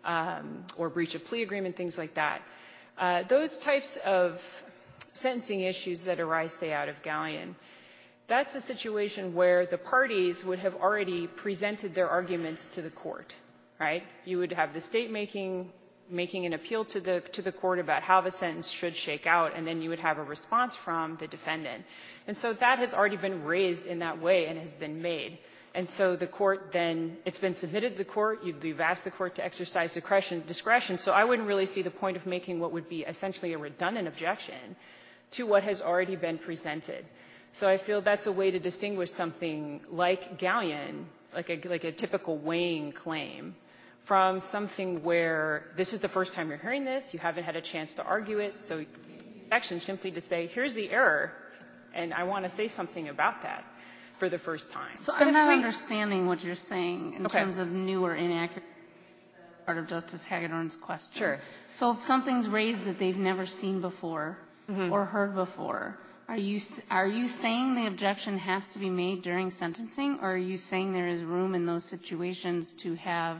um, or breach of plea agreement, things like that. Uh, those types of sentencing issues that arise, say, out of Gallion, that's a situation where the parties would have already presented their arguments to the court, right? You would have the state making making an appeal to the to the court about how the sentence should shake out, and then you would have a response from the defendant. And so that has already been raised in that way and has been made. And so the court then, it's been submitted to the court, you've asked the court to exercise discretion, discretion. So I wouldn't really see the point of making what would be essentially a redundant objection to what has already been presented. So I feel that's a way to distinguish something like Gallion, like a, like a typical weighing claim, from something where this is the first time you're hearing this, you haven't had a chance to argue it, so action simply to say, here's the error, and I want to say something about that for the first time. So I'm not understanding what you're saying in Okay. terms of new or inaccurate, part of Justice Hagedorn's question. Sure. So if something's raised that they've never seen before Mm-hmm. or heard before, are you are you saying the objection has to be made during sentencing, or are you saying there is room in those situations to have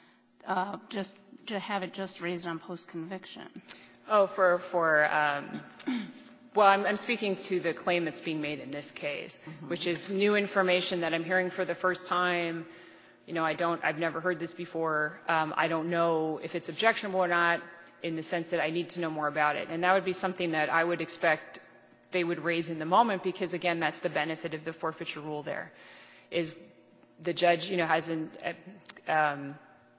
uh, just to have it just raised on post-conviction? Oh, for for um, well, I'm, I'm speaking to the claim that's being made in this case, mm-hmm. which is new information that I'm hearing for the first time. You know, I don't, I've never heard this before. Um, I don't know if it's objectionable or not, in the sense that I need to know more about it, and that would be something that I would expect they would raise in the moment, because again, that's the benefit of the forfeiture rule. There is the judge, you know, has an. Um,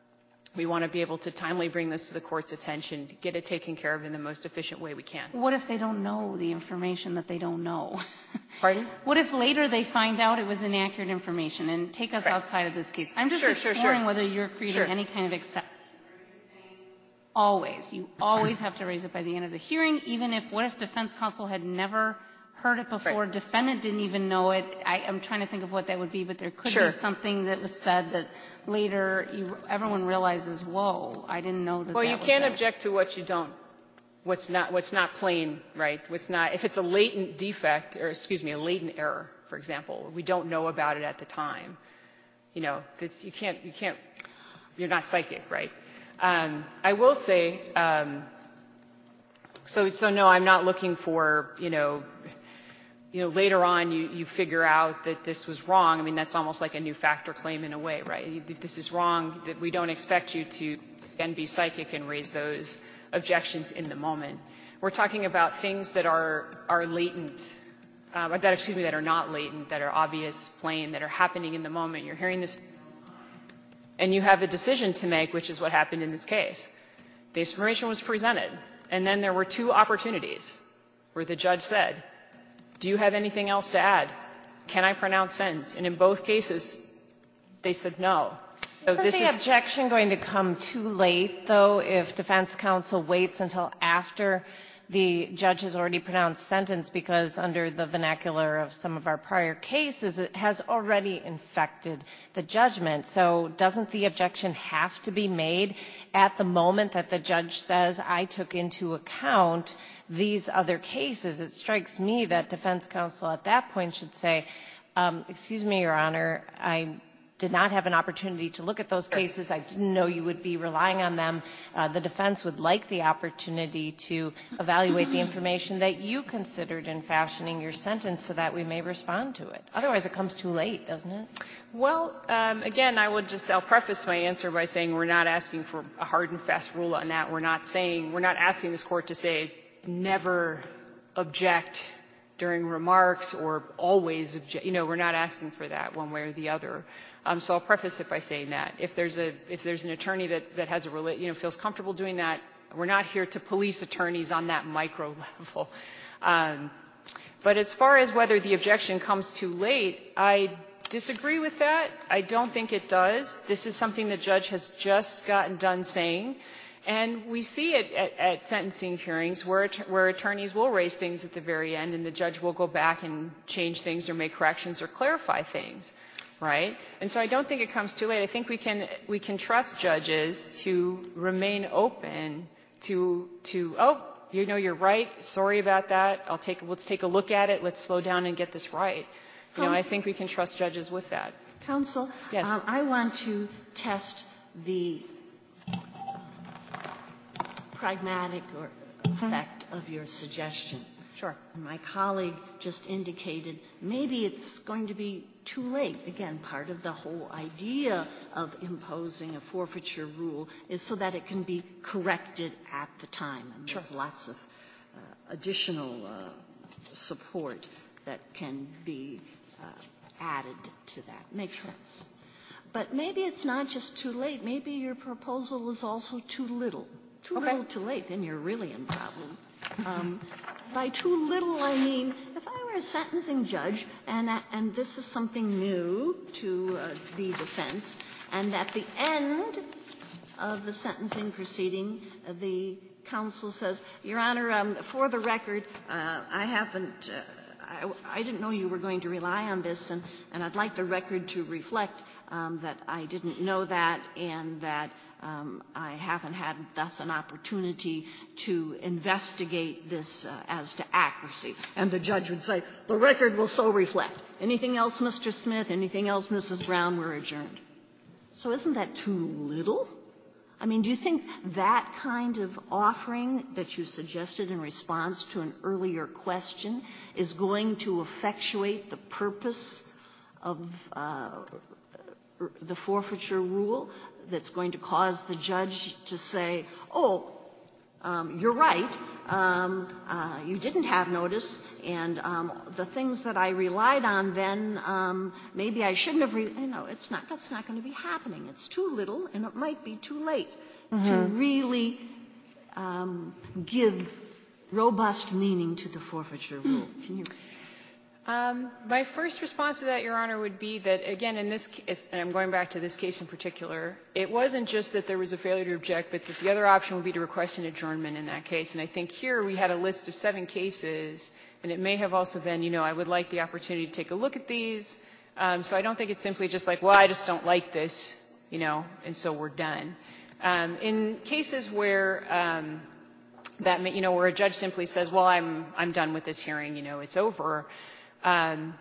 We want to be able to timely bring this to the court's attention, get it taken care of in the most efficient way we can. What if they don't know the information that they don't know? Pardon? What if later they find out it was inaccurate information? And take us Right. outside of this case. I'm just Sure, exploring sure, sure. whether you're creating Sure. any kind of exception. Always. You always have to raise it by the end of the hearing, even if, what if defense counsel had never heard it before, Right. defendant didn't even know it. I, I'm trying to think of what that would be, but there could Sure. be something that was said that later you, everyone realizes, whoa, I didn't know that Well, that you was can't there. object to what you don't, what's not, what's not plain, right? What's not, if it's a latent defect, or excuse me, a latent error, for example, we don't know about it at the time. You know, that's, you can't, you can't, you're not psychic, right? Um, I will say, um, so, so no, I'm not looking for, you know, you know, later on you, you figure out that this was wrong. I mean, that's almost like a new factor claim in a way, right? If this is wrong, that we don't expect you to, again, be psychic and raise those objections in the moment. We're talking about things that are, are latent, uh, that, excuse me, that are not latent, that are obvious, plain, that are happening in the moment. You're hearing this, and you have a decision to make, which is what happened in this case. The information was presented, and then there were two opportunities where the judge said, do you have anything else to add? Can I pronounce sentence? And in both cases, they said no. So Isn't this the is objection going to come too late, though, if defense counsel waits until after the judge has already pronounced sentence? Because under the vernacular of some of our prior cases, it has already infected the judgment. So doesn't the objection have to be made at the moment that the judge says, I took into account these other cases? It strikes me that defense counsel at that point should say, um, excuse me, Your Honor, I did not have an opportunity to look at those cases. I didn't know you would be relying on them. Uh, the defense would like the opportunity to evaluate the information that you considered in fashioning your sentence so that we may respond to it. Otherwise, it comes too late, doesn't it? Well, um, again, I would just, I'll preface my answer by saying we're not asking for a hard and fast rule on that. We're not saying, we're not asking this court to say never object during remarks or always object. You know, we're not asking for that one way or the other. Um, so I'll preface it by saying that if there's a if there's an attorney that that has a you know feels comfortable doing that, we're not here to police attorneys on that micro level. Um, but as far as whether the objection comes too late, I disagree with that. I don't think it does. This is something the judge has just gotten done saying. And we see it at, at sentencing hearings where, where attorneys will raise things at the very end and the judge will go back and change things or make corrections or clarify things, right? And so I don't think it comes too late. I think we can, we can trust judges to remain open to, to, oh, you know, you're right. Sorry about that. I'll take, let's take a look at it. Let's slow down and get this right. You know, I think we can trust judges with that. Counsel, yes. um, I want to test the pragmatic or effect of your suggestion. Sure. My colleague just indicated maybe it's going to be too late. Again, part of the whole idea of imposing a forfeiture rule is so that it can be corrected at the time. And sure. There's lots of uh, additional uh, support that can be uh, added to that. Makes sure. sense. But maybe it's not just too late. Maybe your proposal is also too little. Too okay. little, too late, then you're really in problem. Um, by too little, I mean, if I were a sentencing judge and, uh, and this is something new to uh, the defense, and at the end of the sentencing proceeding, uh, the counsel says, Your Honor, um, for the record, uh, I haven't, uh, I, I didn't know you were going to rely on this, and, and I'd like the record to reflect um, that I didn't know that and that Um, I haven't had thus an opportunity to investigate this uh, as to accuracy. And the judge would say, the record will so reflect. Anything else, Mister Smith? Anything else, Missus Brown? We're adjourned. So isn't that too little? I mean, do you think that kind of offering that you suggested in response to an earlier question is going to effectuate the purpose of uh, the forfeiture rule, that's going to cause the judge to say, oh, um, you're right, um, uh, you didn't have notice, and um, the things that I relied on then, um, maybe I shouldn't have, re- you know, it's not, that's not going to be happening. It's too little, and it might be too late mm-hmm. to really um, give robust meaning to the forfeiture rule. Can you... Um, my first response to that, Your Honor, would be that, again, in this case, and I'm going back to this case in particular, it wasn't just that there was a failure to object, but that the other option would be to request an adjournment in that case. And I think here we had a list of seven cases, and it may have also been, you know, I would like the opportunity to take a look at these. Um, so I don't think it's simply just like, well, I just don't like this, you know, and so we're done. Um, in cases where um, that, may, you know, where a judge simply says, well, I'm I'm done with this hearing, you know, it's over. Um,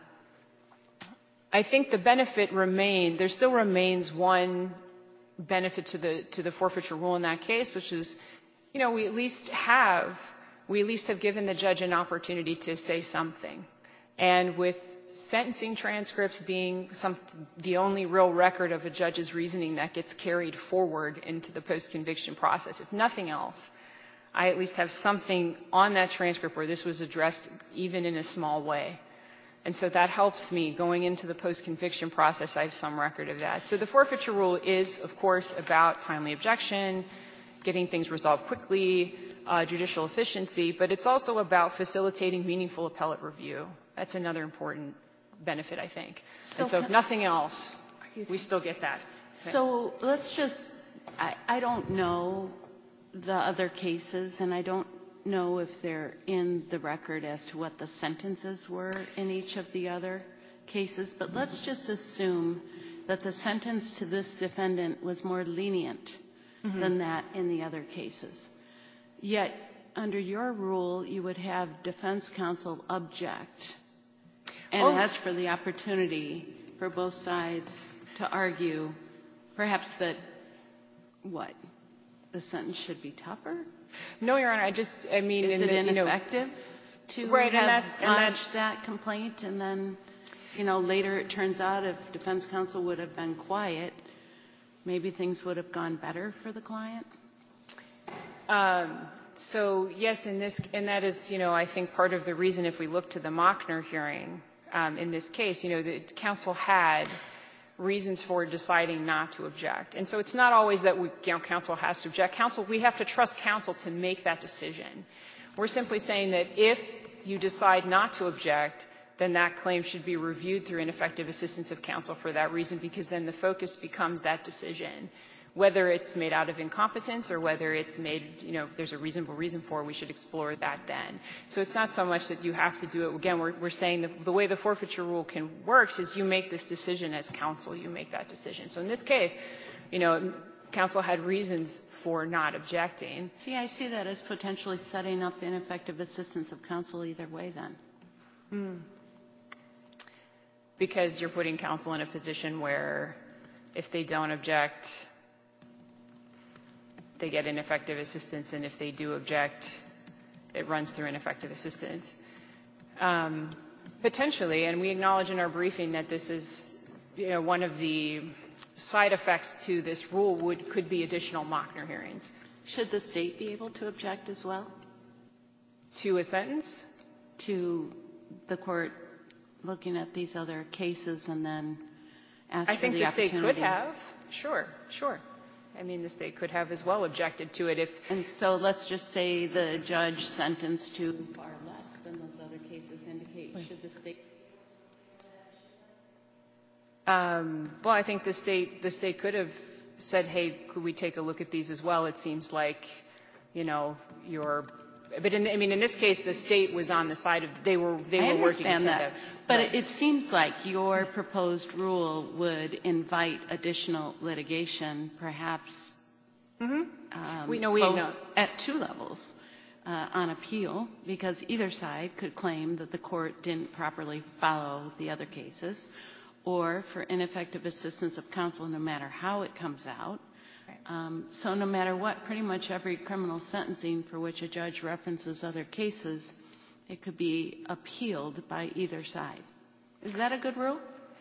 I think the benefit remain, there still remains one benefit to the, to the forfeiture rule in that case, which is, you know, we at least have, we at least have given the judge an opportunity to say something. And with sentencing transcripts being some, the only real record of a judge's reasoning that gets carried forward into the post-conviction process, if nothing else, I at least have something on that transcript where this was addressed even in a small way. And so that helps me going into the post-conviction process. I have some record of that. So the forfeiture rule is, of course, about timely objection, getting things resolved quickly, uh, judicial efficiency, but it's also about facilitating meaningful appellate review. That's another important benefit, I think. So, and so if nothing else, we still get that. Okay. So let's just, I, I don't know the other cases, and I don't know if they're in the record as to what the sentences were in each of the other cases, but let's just assume that the sentence to this defendant was more lenient mm-hmm. than that in the other cases. Yet, under your rule, you would have defense counsel object and oh. ask for the opportunity for both sides to argue perhaps that, what, the sentence should be tougher? No, Your Honor, I just, I mean... Is in it the, ineffective you know, to right, have and that's, and lodged that's, that complaint and then, you know, later it turns out if defense counsel would have been quiet, maybe things would have gone better for the client? Um, so, yes, in this, and that is, you know, I think part of the reason if we look to the Mockner hearing um, in this case, you know, the counsel had reasons for deciding not to object. And so it's not always that we, you know, counsel has to object. Counsel, we have to trust counsel to make that decision. We're simply saying that if you decide not to object, then that claim should be reviewed through ineffective assistance of counsel for that reason, because then the focus becomes that decision. Whether it's made out of incompetence or whether it's made, you know, there's a reasonable reason for it, we should explore that then. So it's not so much that you have to do it. Again, we're, we're saying that the way the forfeiture rule can works is you make this decision as counsel, you make that decision. So in this case, you know, counsel had reasons for not objecting. See, I see that as potentially setting up ineffective assistance of counsel either way then. Hmm. Because you're putting counsel in a position where if they don't object, they get ineffective assistance, and if they do object, it runs through ineffective assistance. Um, potentially, and we acknowledge in our briefing that this is, you know, one of the side effects to this rule would could be additional Mockner hearings. Should the state be able to object as well? To a sentence? To the court looking at these other cases and then ask I for think the the opportunity? state could have. Sure, sure. I mean, the state could have as well objected to it if... And so let's just say the judge sentenced to far less than those other cases indicate. Should the state... Um, well, I think the state, the state could have said, hey, could we take a look at these as well? It seems like, you know, you're... But in, I mean, in this case, the state was on the side of... They were, they I were working... understand that. that. But right. it seems like your proposed rule would invite additional litigation, perhaps Mm-hmm. um, we know we both know. at two levels uh, on appeal, because either side could claim that the court didn't properly follow the other cases, or for ineffective assistance of counsel no matter how it comes out. Right. Um, so no matter what, pretty much every criminal sentencing for which a judge references other cases, it could be appealed by either side. Is that a good rule?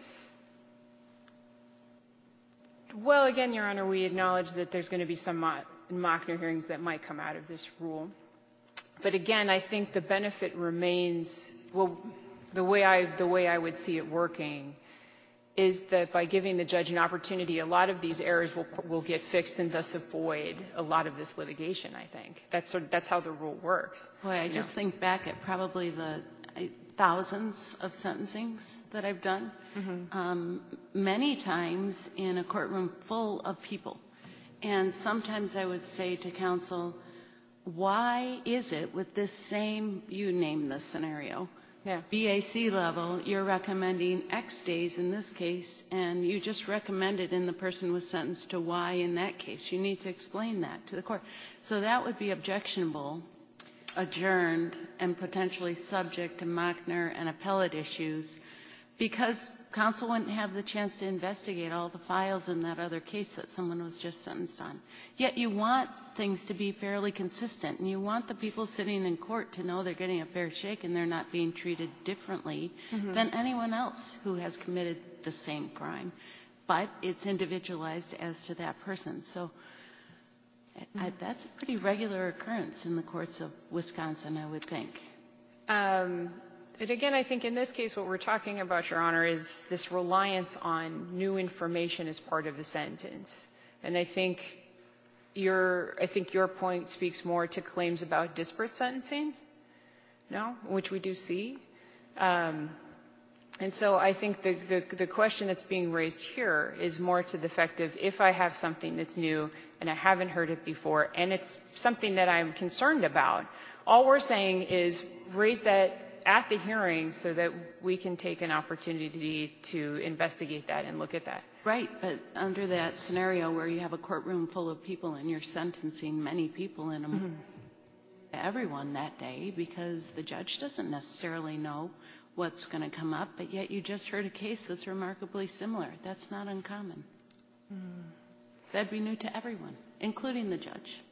Well, again, Your Honor, we acknowledge that there's going to be some Mockner hearings that might come out of this rule. But again, I think the benefit remains, well, the way I, the way I would see it working is that by giving the judge an opportunity, a lot of these errors will, will get fixed and thus avoid a lot of this litigation, I think. That's, sort of, that's how the rule works. Boy, I just know. think back at probably the thousands of sentencings that I've done, mm-hmm. um, many times in a courtroom full of people. And sometimes I would say to counsel, why is it with this same, you name this scenario, yeah. B A C level, you're recommending X days in this case, and you just recommended and the person was sentenced to Y in that case. You need to explain that to the court. So that would be objectionable, adjourned, and potentially subject to Mockner and appellate issues, because counsel wouldn't have the chance to investigate all the files in that other case that someone was just sentenced on. Yet you want things to be fairly consistent, and you want the people sitting in court to know they're getting a fair shake and they're not being treated differently mm-hmm. than anyone else who has committed the same crime. But it's individualized as to that person. So mm-hmm. I, that's a pretty regular occurrence in the courts of Wisconsin, I would think. Um, and again, I think in this case what we're talking about, Your Honor, is this reliance on new information as part of the sentence. And I think your, I think your point speaks more to claims about disparate sentencing, no, which we do see. Um, and so I think the, the, the question that's being raised here is more to the effect of, if I have something that's new and I haven't heard it before, and it's something that I'm concerned about, all we're saying is raise that at the hearing so that we can take an opportunity to investigate that and look at that. Right, but under that scenario where you have a courtroom full of people and you're sentencing many people in them, mm-hmm. everyone that day, because the judge doesn't necessarily know what's going to come up, but yet you just heard a case that's remarkably similar. That's not uncommon. Mm. That'd be new to everyone, including the judge.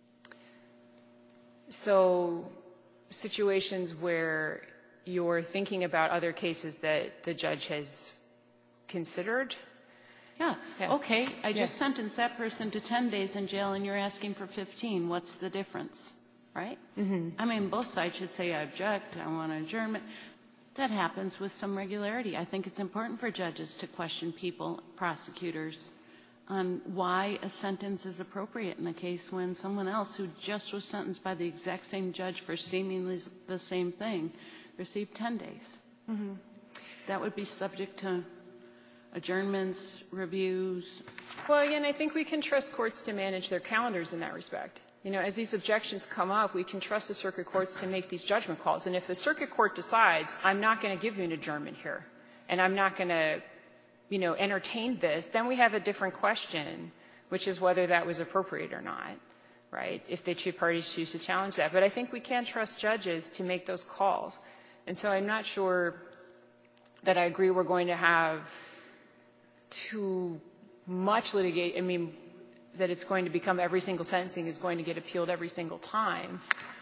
So situations where you're thinking about other cases that the judge has considered? Yeah. yeah. Okay, I just yeah. sentenced that person to ten days in jail and you're asking for fifteen. What's the difference? Right? Mm-hmm. I mean, both sides should say, I object, I want an adjournment. That happens with some regularity. I think it's important for judges to question people, prosecutors, on why a sentence is appropriate in a case when someone else who just was sentenced by the exact same judge for seemingly the same thing received ten days. Mm-hmm. That would be subject to adjournments, reviews. Well, again, I think we can trust courts to manage their calendars in that respect. You know, as these objections come up, we can trust the circuit courts to make these judgment calls. And if the circuit court decides, I'm not going to give you an adjournment here, and I'm not going to, you know, entertain this, then we have a different question, which is whether that was appropriate or not, right? If the two parties choose to challenge that. But I think we can trust judges to make those calls. And so I'm not sure that I agree we're going to have too much litigate. I mean, that it's going to become every single sentencing is going to get appealed every single time.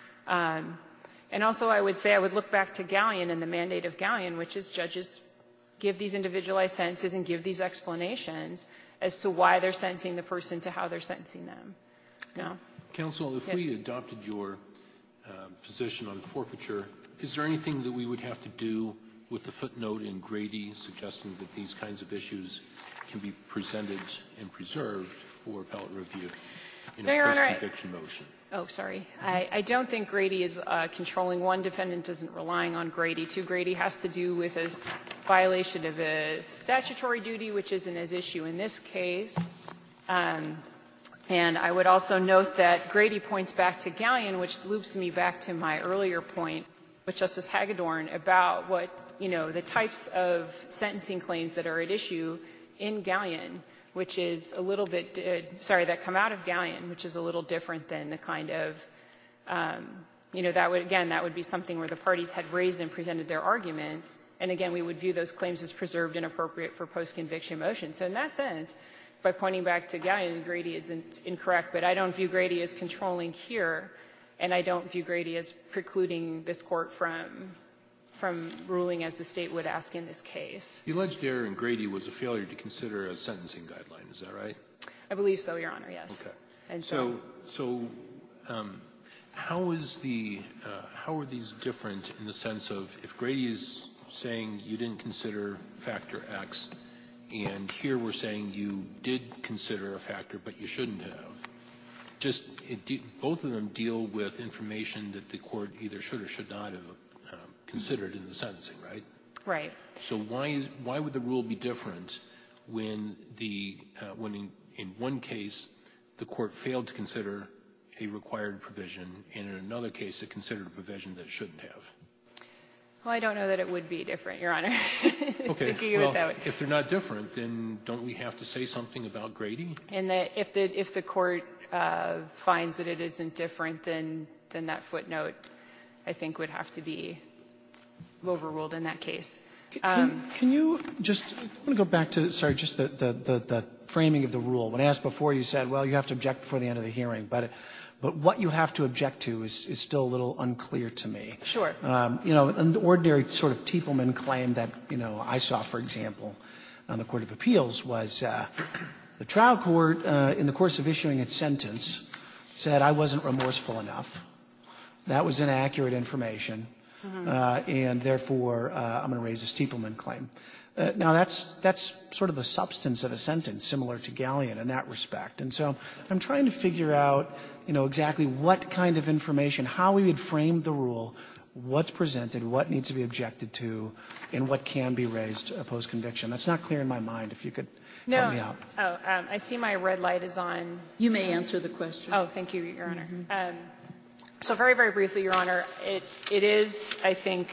Um, and also I would say I would look back to Gallion and the mandate of Gallion, which is judges give these individualized sentences and give these explanations as to why they're sentencing the person to how they're sentencing them. No? Counsel, if yes. we adopted your uh, position on forfeiture, is there anything that we would have to do with the footnote in Grady suggesting that these kinds of issues can be presented and preserved for appellate review in no, a Honor, post-conviction motion? Oh, sorry. I, I don't think Grady is uh, controlling. One, defendant isn't relying on Grady. Two, Grady has to do with a violation of a statutory duty, which isn't as issue in this case. Um, and I would also note that Grady points back to Gallion, which loops me back to my earlier point with Justice Hagedorn about what, you know, the types of sentencing claims that are at issue in Gallion, which is a little bit, uh, sorry, that come out of Gallion, which is a little different than the kind of, um, you know, that would, again, that would be something where the parties had raised and presented their arguments. And again, we would view those claims as preserved and appropriate for post-conviction motion. So in that sense, by pointing back to Gallion, Grady isn't incorrect, but I don't view Grady as controlling here, and I don't view Grady as precluding this court from from ruling as the state would ask in this case. The alleged error in Grady was a failure to consider a sentencing guideline. Is that right? I believe so, Your Honor, yes. Okay. And so, so, so um, how is the uh, how are these different in the sense of if Grady is saying you didn't consider factor X, and here we're saying you did consider a factor but you shouldn't have? Just it de- both of them deal with information that the court either should or should not have considered in the sentencing, right? Right. So why is, why would the rule be different when the uh, when in, in one case the court failed to consider a required provision, and in another case it considered a provision that it shouldn't have? Well, I don't know that it would be different, Your Honor. Okay. Thinking well, of it that way. If they're not different, then don't we have to say something about Grady? And that if the if the court uh, finds that it isn't different, then then that footnote, I think, would have to be overruled in that case. Um, can, can you just, I want to go back to, sorry, just the, the, the, the framing of the rule. When I asked before, you said, well, you have to object before the end of the hearing. But, but what you have to object to is, is still a little unclear to me. Sure. Um, you know, an ordinary sort of Teepelman claim that, you know, I saw, for example, on the Court of Appeals was uh, the trial court, uh, in the course of issuing its sentence, said I wasn't remorseful enough. That was inaccurate information. Mm-hmm. Uh, and therefore, uh, I'm going to raise a Teepelman claim. Uh, now, that's that's sort of the substance of a sentence, similar to Gallion in that respect. And so, I'm trying to figure out, you know, exactly what kind of information, how we would frame the rule, what's presented, what needs to be objected to, and what can be raised uh, post-conviction. That's not clear in my mind. If you could no. help me out. Oh, um, I see my red light is on. You may answer the question. Oh, thank you, Your Honor. Mm-hmm. Um, So very, very briefly, Your Honor, it, it is, I think,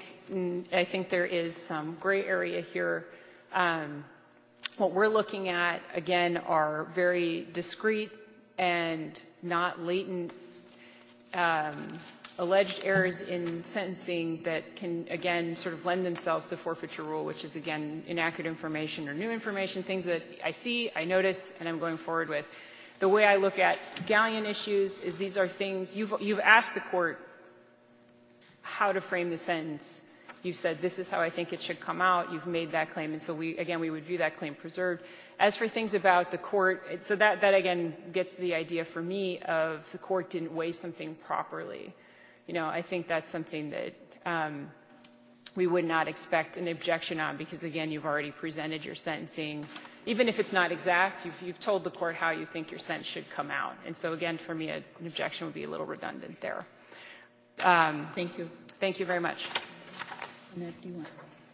I think there is some gray area here. Um, what we're looking at, again, are very discrete and not latent um, alleged errors in sentencing that can, again, sort of lend themselves to the forfeiture rule, which is, again, inaccurate information or new information, things that I see, I notice, and I'm going forward with. The way I look at galleon issues is these are things, you've, you've asked the court how to frame the sentence. You've said, this is how I think it should come out. You've made that claim. And so we, again, we would view that claim preserved. As for things about the court, so that, that again gets to the idea for me of the court didn't weigh something properly. You know, I think that's something that um, we would not expect an objection on because, again, you've already presented your sentencing. Even if it's not exact, you've, you've told the court how you think your sentence should come out. And so, again, for me, a, an objection would be a little redundant there. Um, Thank you. Thank you very much. Annette, do you want?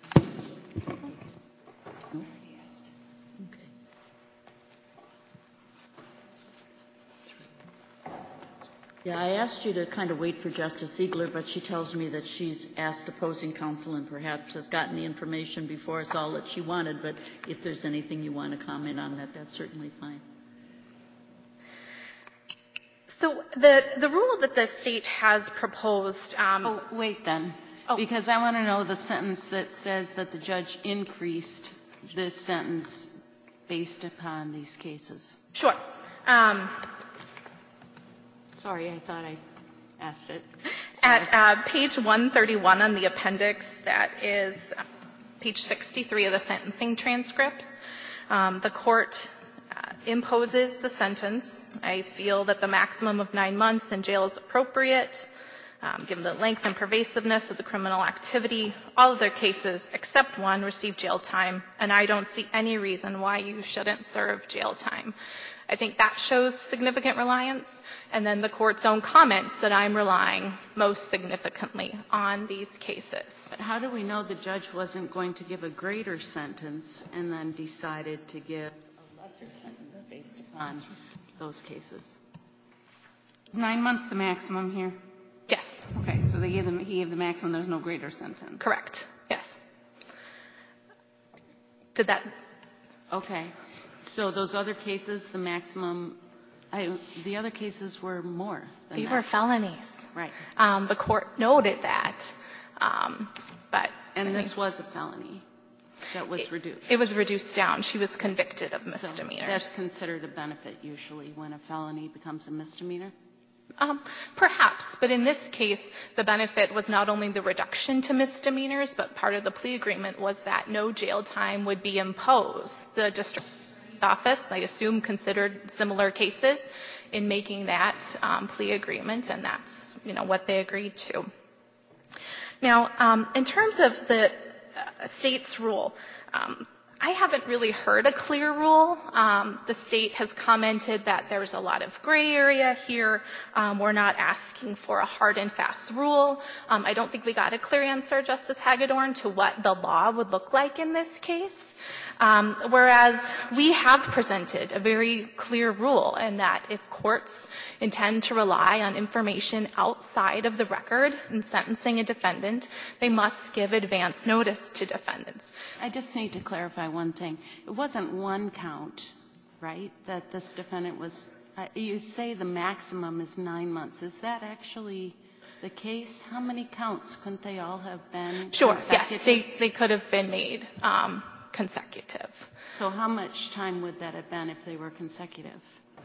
No? Okay. Yeah, I asked you to kind of wait for Justice Ziegler, but she tells me that she's asked opposing counsel and perhaps has gotten the information before us all that she wanted, but if there's anything you want to comment on that, that's certainly fine. So the, the rule that the state has proposed... Um, oh, wait then. Oh. Because I want to know the sentence that says that the judge increased this sentence based upon these cases. Sure. Um, Sorry, I thought I asked it. Sorry. At uh, page one thirty-one on the appendix, that is uh, page sixty-three of the sentencing transcript, um, the court uh, imposes the sentence. I feel that the maximum of nine months in jail is appropriate. Um, given the length and pervasiveness of the criminal activity, all of their cases, except one, receive jail time, and I don't see any reason why you shouldn't serve jail time. I think that shows significant reliance, and then the court's own comments that I'm relying most significantly on these cases. But how do we know the judge wasn't going to give a greater sentence and then decided to give a lesser sentence based upon those cases? Nine months the maximum here? Yes. Okay, so they gave them, he gave the maximum, there's no greater sentence. Correct. Yes. Did that? Okay. So those other cases, the maximum, I, the other cases were more than They that. were felonies. Right. Um, the court noted that. Um, but and this was a felony that was it, reduced. It was reduced down. She was convicted of misdemeanors. So that's considered a benefit usually when a felony becomes a misdemeanor? Um, perhaps, but in this case, the benefit was not only the reduction to misdemeanors, but part of the plea agreement was that no jail time would be imposed. The district office, I assume, considered similar cases in making that um, plea agreement, and that's, you know, what they agreed to. Now, um, in terms of the uh, state's rule, um, I haven't really heard a clear rule. Um, the state has commented that there's a lot of gray area here. Um, we're not asking for a hard and fast rule. Um, I don't think we got a clear answer, Justice Hagedorn, to what the law would look like in this case. Um, whereas we have presented a very clear rule in that if courts intend to rely on information outside of the record in sentencing a defendant, they must give advance notice to defendants. I just need to clarify one thing. It wasn't one count, right, that this defendant was, uh, you say the maximum is nine months. Is that actually the case? How many counts? Couldn't they all have been Sure, consecutive? yes, they, they could have been made um, consecutive. So how much time would that have been if they were consecutive?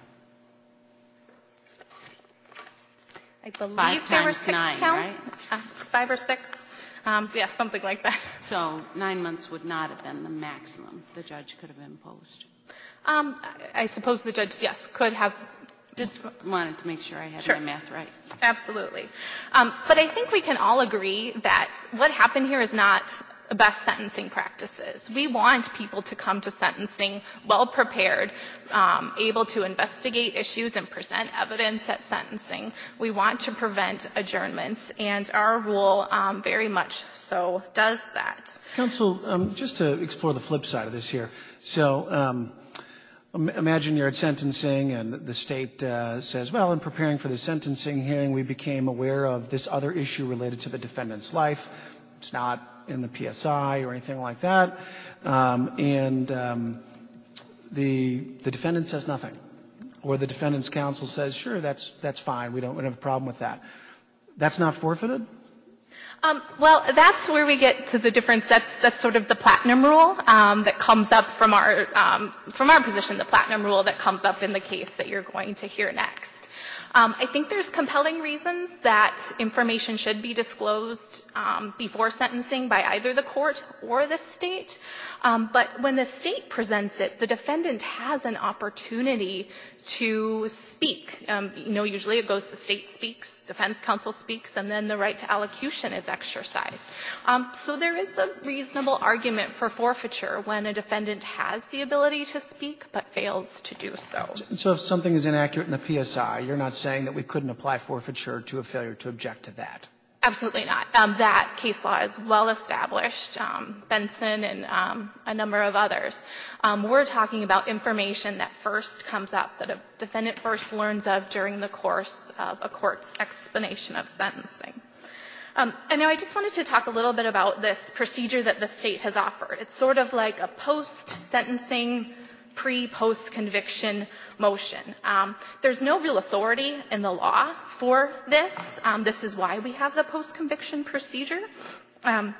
I believe Five there were times six nine, counts. right? Uh, five or six. Um, yeah, something like that. So nine months would not have been the maximum the judge could have imposed. Um, I suppose the judge, yes, could have. Just wanted to make sure I had Sure. my math right. Absolutely. Um, but I think we can all agree that what happened here is not best sentencing practices. We want people to come to sentencing well prepared, um, able to investigate issues and present evidence at sentencing. We want to prevent adjournments, and our rule um, very much so does that. Counsel, um, just to explore the flip side of this here. So um, imagine you're at sentencing and the state uh, says, well, in preparing for the sentencing hearing, we became aware of this other issue related to the defendant's life. It's not in the P S I or anything like that. Um, and um, the the defendant says nothing. Or the defendant's counsel says, sure, that's that's fine. We don't, we don't have a problem with that. That's not forfeited? Um, well, that's where we get to the difference. That's that's sort of the platinum rule um, that comes up from our um, from our position. The platinum rule that comes up in the case that you're going to hear next. Um, I think there's compelling reasons that information should be disclosed um, before sentencing by either the court or the state. Um, but when the state presents it, the defendant has an opportunity to speak. Um, you know, usually it goes the state speaks, defense counsel speaks, and then the right to allocution is exercised. Um, so there is a reasonable argument for forfeiture when a defendant has the ability to speak but fails to do so. So if something is inaccurate in the P S I, you're not saying that we couldn't apply forfeiture to a failure to object to that? Absolutely not. Um, that case law is well established, um, Benson and um, a number of others. Um, we're talking about information that first comes up, that a defendant first learns of during the course of a court's explanation of sentencing. Um, and now I just wanted to talk a little bit about this procedure that the state has offered. It's sort of like a post-sentencing, pre-post-conviction motion. Um, there's no real authority in the law for this. Um, this is why we have the post-conviction procedure. Um,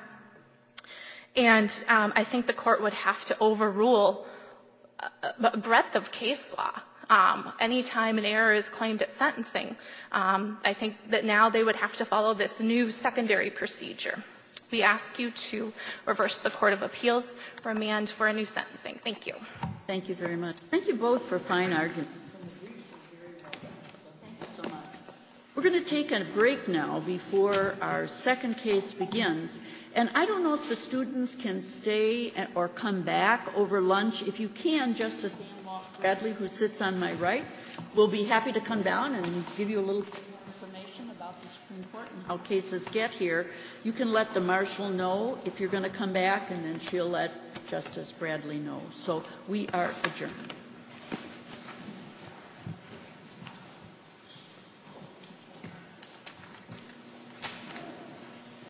and um, I think the court would have to overrule a, a breadth of case law. Um, anytime an error is claimed at sentencing, um, I think that now they would have to follow this new secondary procedure. We ask you to reverse the Court of Appeals, remand for a new sentencing. Thank you. Thank you very much. Thank you both for fine arguments. Thank you so much. We're going to take a break now before our second case begins. And I don't know if the students can stay or come back over lunch. If you can, Justice Bradley, who sits on my right, will be happy to come down and give you a little information about the Supreme Court and how cases get here. You can let the marshal know if you're going to come back, and then she'll let Justice Bradley know. So we are adjourned.